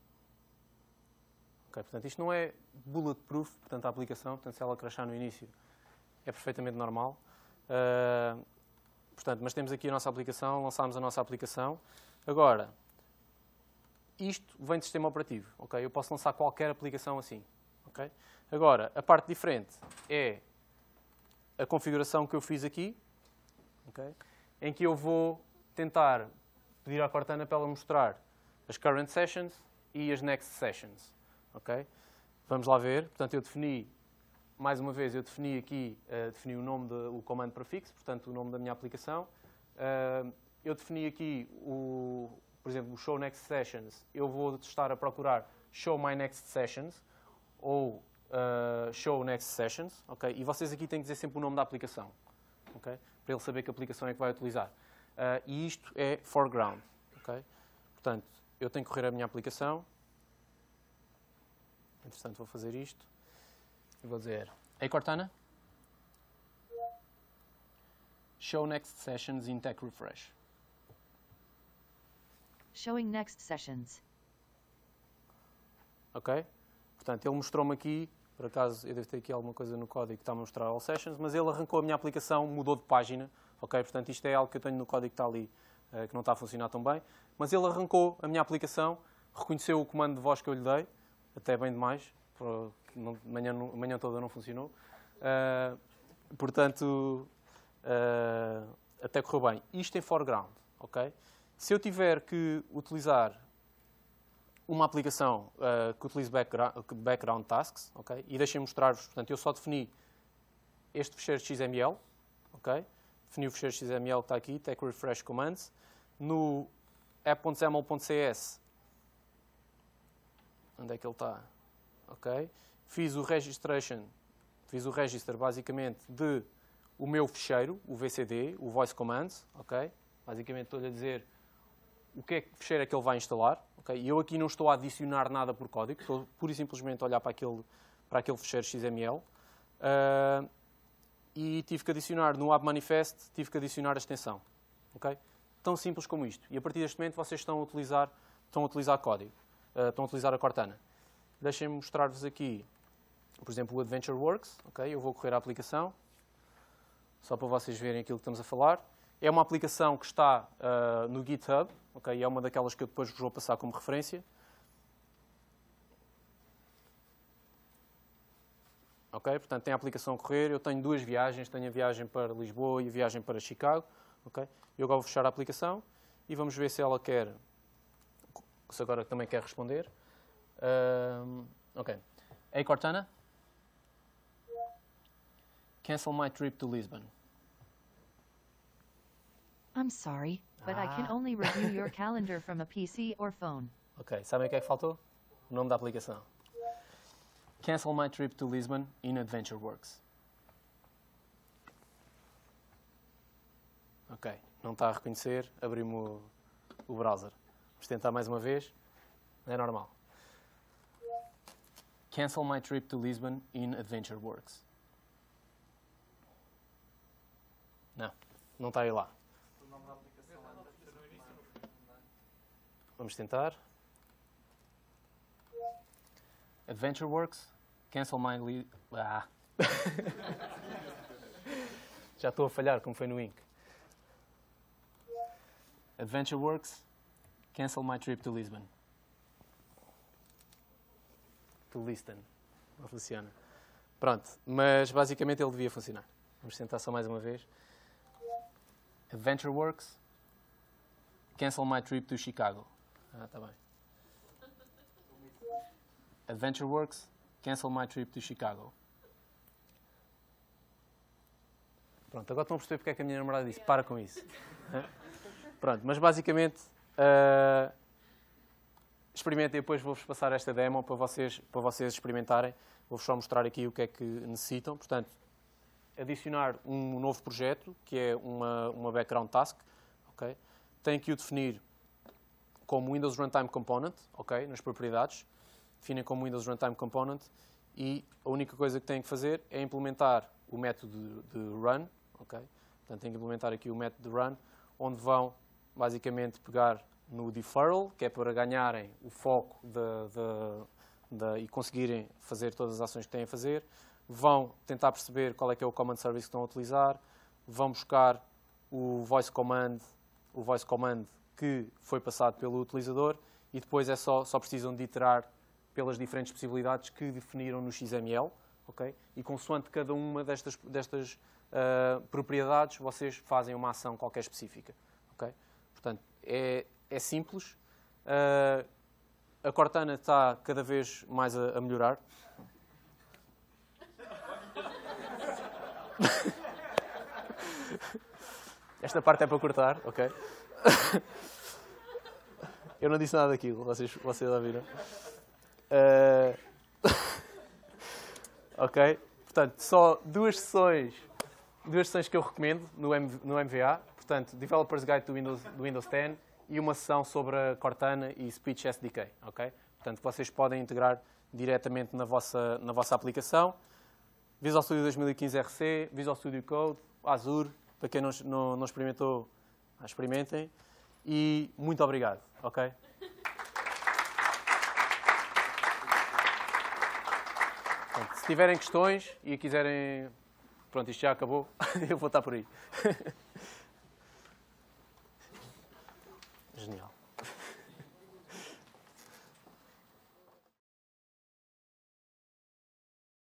Ok, portanto, isto não é bulletproof, portanto, a aplicação, portanto, se ela crashar no início, é perfeitamente normal. Portanto, mas temos aqui a nossa aplicação, lançámos a nossa aplicação. Agora, isto vem de sistema operativo, ok? Eu posso lançar qualquer aplicação assim, ok? Agora, a parte diferente é a configuração que eu fiz aqui, okay? Em que eu vou tentar pedir à Cortana para ela mostrar as current sessions e as next sessions. Okay? Vamos lá ver. Portanto, eu defini, mais uma vez, eu defini aqui, defini o nome, o comando prefixo, portanto, o nome da minha aplicação. Eu defini aqui, por exemplo, o show next sessions. Eu vou estar a procurar show my next sessions ou show next sessions. Okay? E vocês aqui têm que dizer sempre o nome da aplicação. Okay? Para ele saber que aplicação é que vai utilizar. E isto é foreground. Okay? Portanto, eu tenho que correr a minha aplicação. Entretanto, vou fazer isto. E vou dizer, hey Cortana, show next sessions in Tech Refresh. Showing next sessions. Ok? Portanto, ele mostrou-me aqui, por acaso eu devo ter aqui alguma coisa no código que está a mostrar all sessions, mas ele arrancou a minha aplicação, mudou de página. Ok? Portanto, isto é algo que eu tenho no código que está ali, que não está a funcionar tão bem. Mas ele arrancou a minha aplicação, reconheceu o comando de voz que eu lhe dei, até bem demais, manhã toda não funcionou. Portanto, até correu bem. Isto em foreground. Ok? Se eu tiver que utilizar uma aplicação que utilize background tasks, okay? E deixem-me mostrar-vos, portanto, eu só defini este fecheiro XML, ok? Defini o fecheiro XML que está aqui, Tech Refresh Commands. No app.xaml.cs, onde é que ele está? Ok? Fiz o register basicamente de o meu fecheiro, o VCD, o Voice Commands, ok? Basicamente estou-lhe a dizer o que fecheiro é que ele vai instalar, ok? E eu aqui não estou a adicionar nada por código, estou pura e simplesmente a olhar para aquele fecheiro XML. E tive que adicionar no App Manifest, tive que adicionar a extensão. Okay? Tão simples como isto. E a partir deste momento vocês estão a utilizar código. Estão a utilizar a Cortana. Deixem-me mostrar-vos aqui, por exemplo, o Adventure Works. Okay? Eu vou correr a aplicação, só para vocês verem aquilo que estamos a falar. É uma aplicação que está no GitHub. Okay? É uma daquelas que eu depois vos vou passar como referência. Okay? Portanto, tem a aplicação a correr. Eu tenho duas viagens. Tenho a viagem para Lisboa e a viagem para Chicago. Okay? Eu agora vou fechar a aplicação e vamos ver se ela quer, se agora também quer responder. Ok. Hey Cortana, cancel my trip to Lisbon. I'm sorry, but I can Ah. only review your calendar from a PC or phone. Ok, sabem o que é que faltou? O nome da aplicação. Cancel my trip to Lisbon in AdventureWorks. Ok, não está a reconhecer, abrimos o browser. Vamos tentar mais uma vez. É normal. Cancel my trip to Lisbon in AdventureWorks. Não está aí lá. O nome da aplicação é Vamos tentar. AdventureWorks. Cancel my... Já estou a falhar, como foi no Ink. AdventureWorks. Cancel my trip to Lisbon. To Lisbon. Não funciona. Pronto, mas basicamente ele devia funcionar. Vamos tentar só mais uma vez. AdventureWorks. Cancel my trip to Chicago. Está bem. AdventureWorks. Cancel my trip to Chicago. Pronto, agora estão a perceber porque é que a minha namorada disse para com isso. Pronto, mas basicamente experimentem, depois vou-vos passar esta demo para vocês experimentarem. Vou-vos só mostrar aqui o que é que necessitam. Portanto, adicionar um novo projeto, que é uma background task. Okay? Tem que o definir como Windows Runtime Component, okay? Nas propriedades. Definem como Windows Runtime Component e a única coisa que têm que fazer é implementar o método de run. Okay? Portanto, têm que implementar aqui o método de run, onde vão basicamente pegar no deferral, que é para ganharem o foco e conseguirem fazer todas as ações que têm a fazer. Vão tentar perceber qual é que é o command service que estão a utilizar. Vão buscar o voice command que foi passado pelo utilizador e depois só precisam de iterar pelas diferentes possibilidades que definiram no XML. Okay? E consoante cada uma destas propriedades, vocês fazem uma ação qualquer específica. Okay? Portanto, é simples. A Cortana está cada vez mais a melhorar. Esta parte é para cortar, ok? Eu não disse nada daquilo, vocês ouviram. Ok? Portanto, só duas sessões que eu recomendo no MVA. Portanto, Developer's Guide do Windows 10 e uma sessão sobre a Cortana e Speech SDK. Ok? Portanto, vocês podem integrar diretamente na vossa aplicação. Visual Studio 2015 RC, Visual Studio Code, Azure. Para quem não experimentou, experimentem. E muito obrigado. Ok? Portanto, se tiverem questões e quiserem... Pronto, isto já acabou. Eu vou estar por aí. Genial.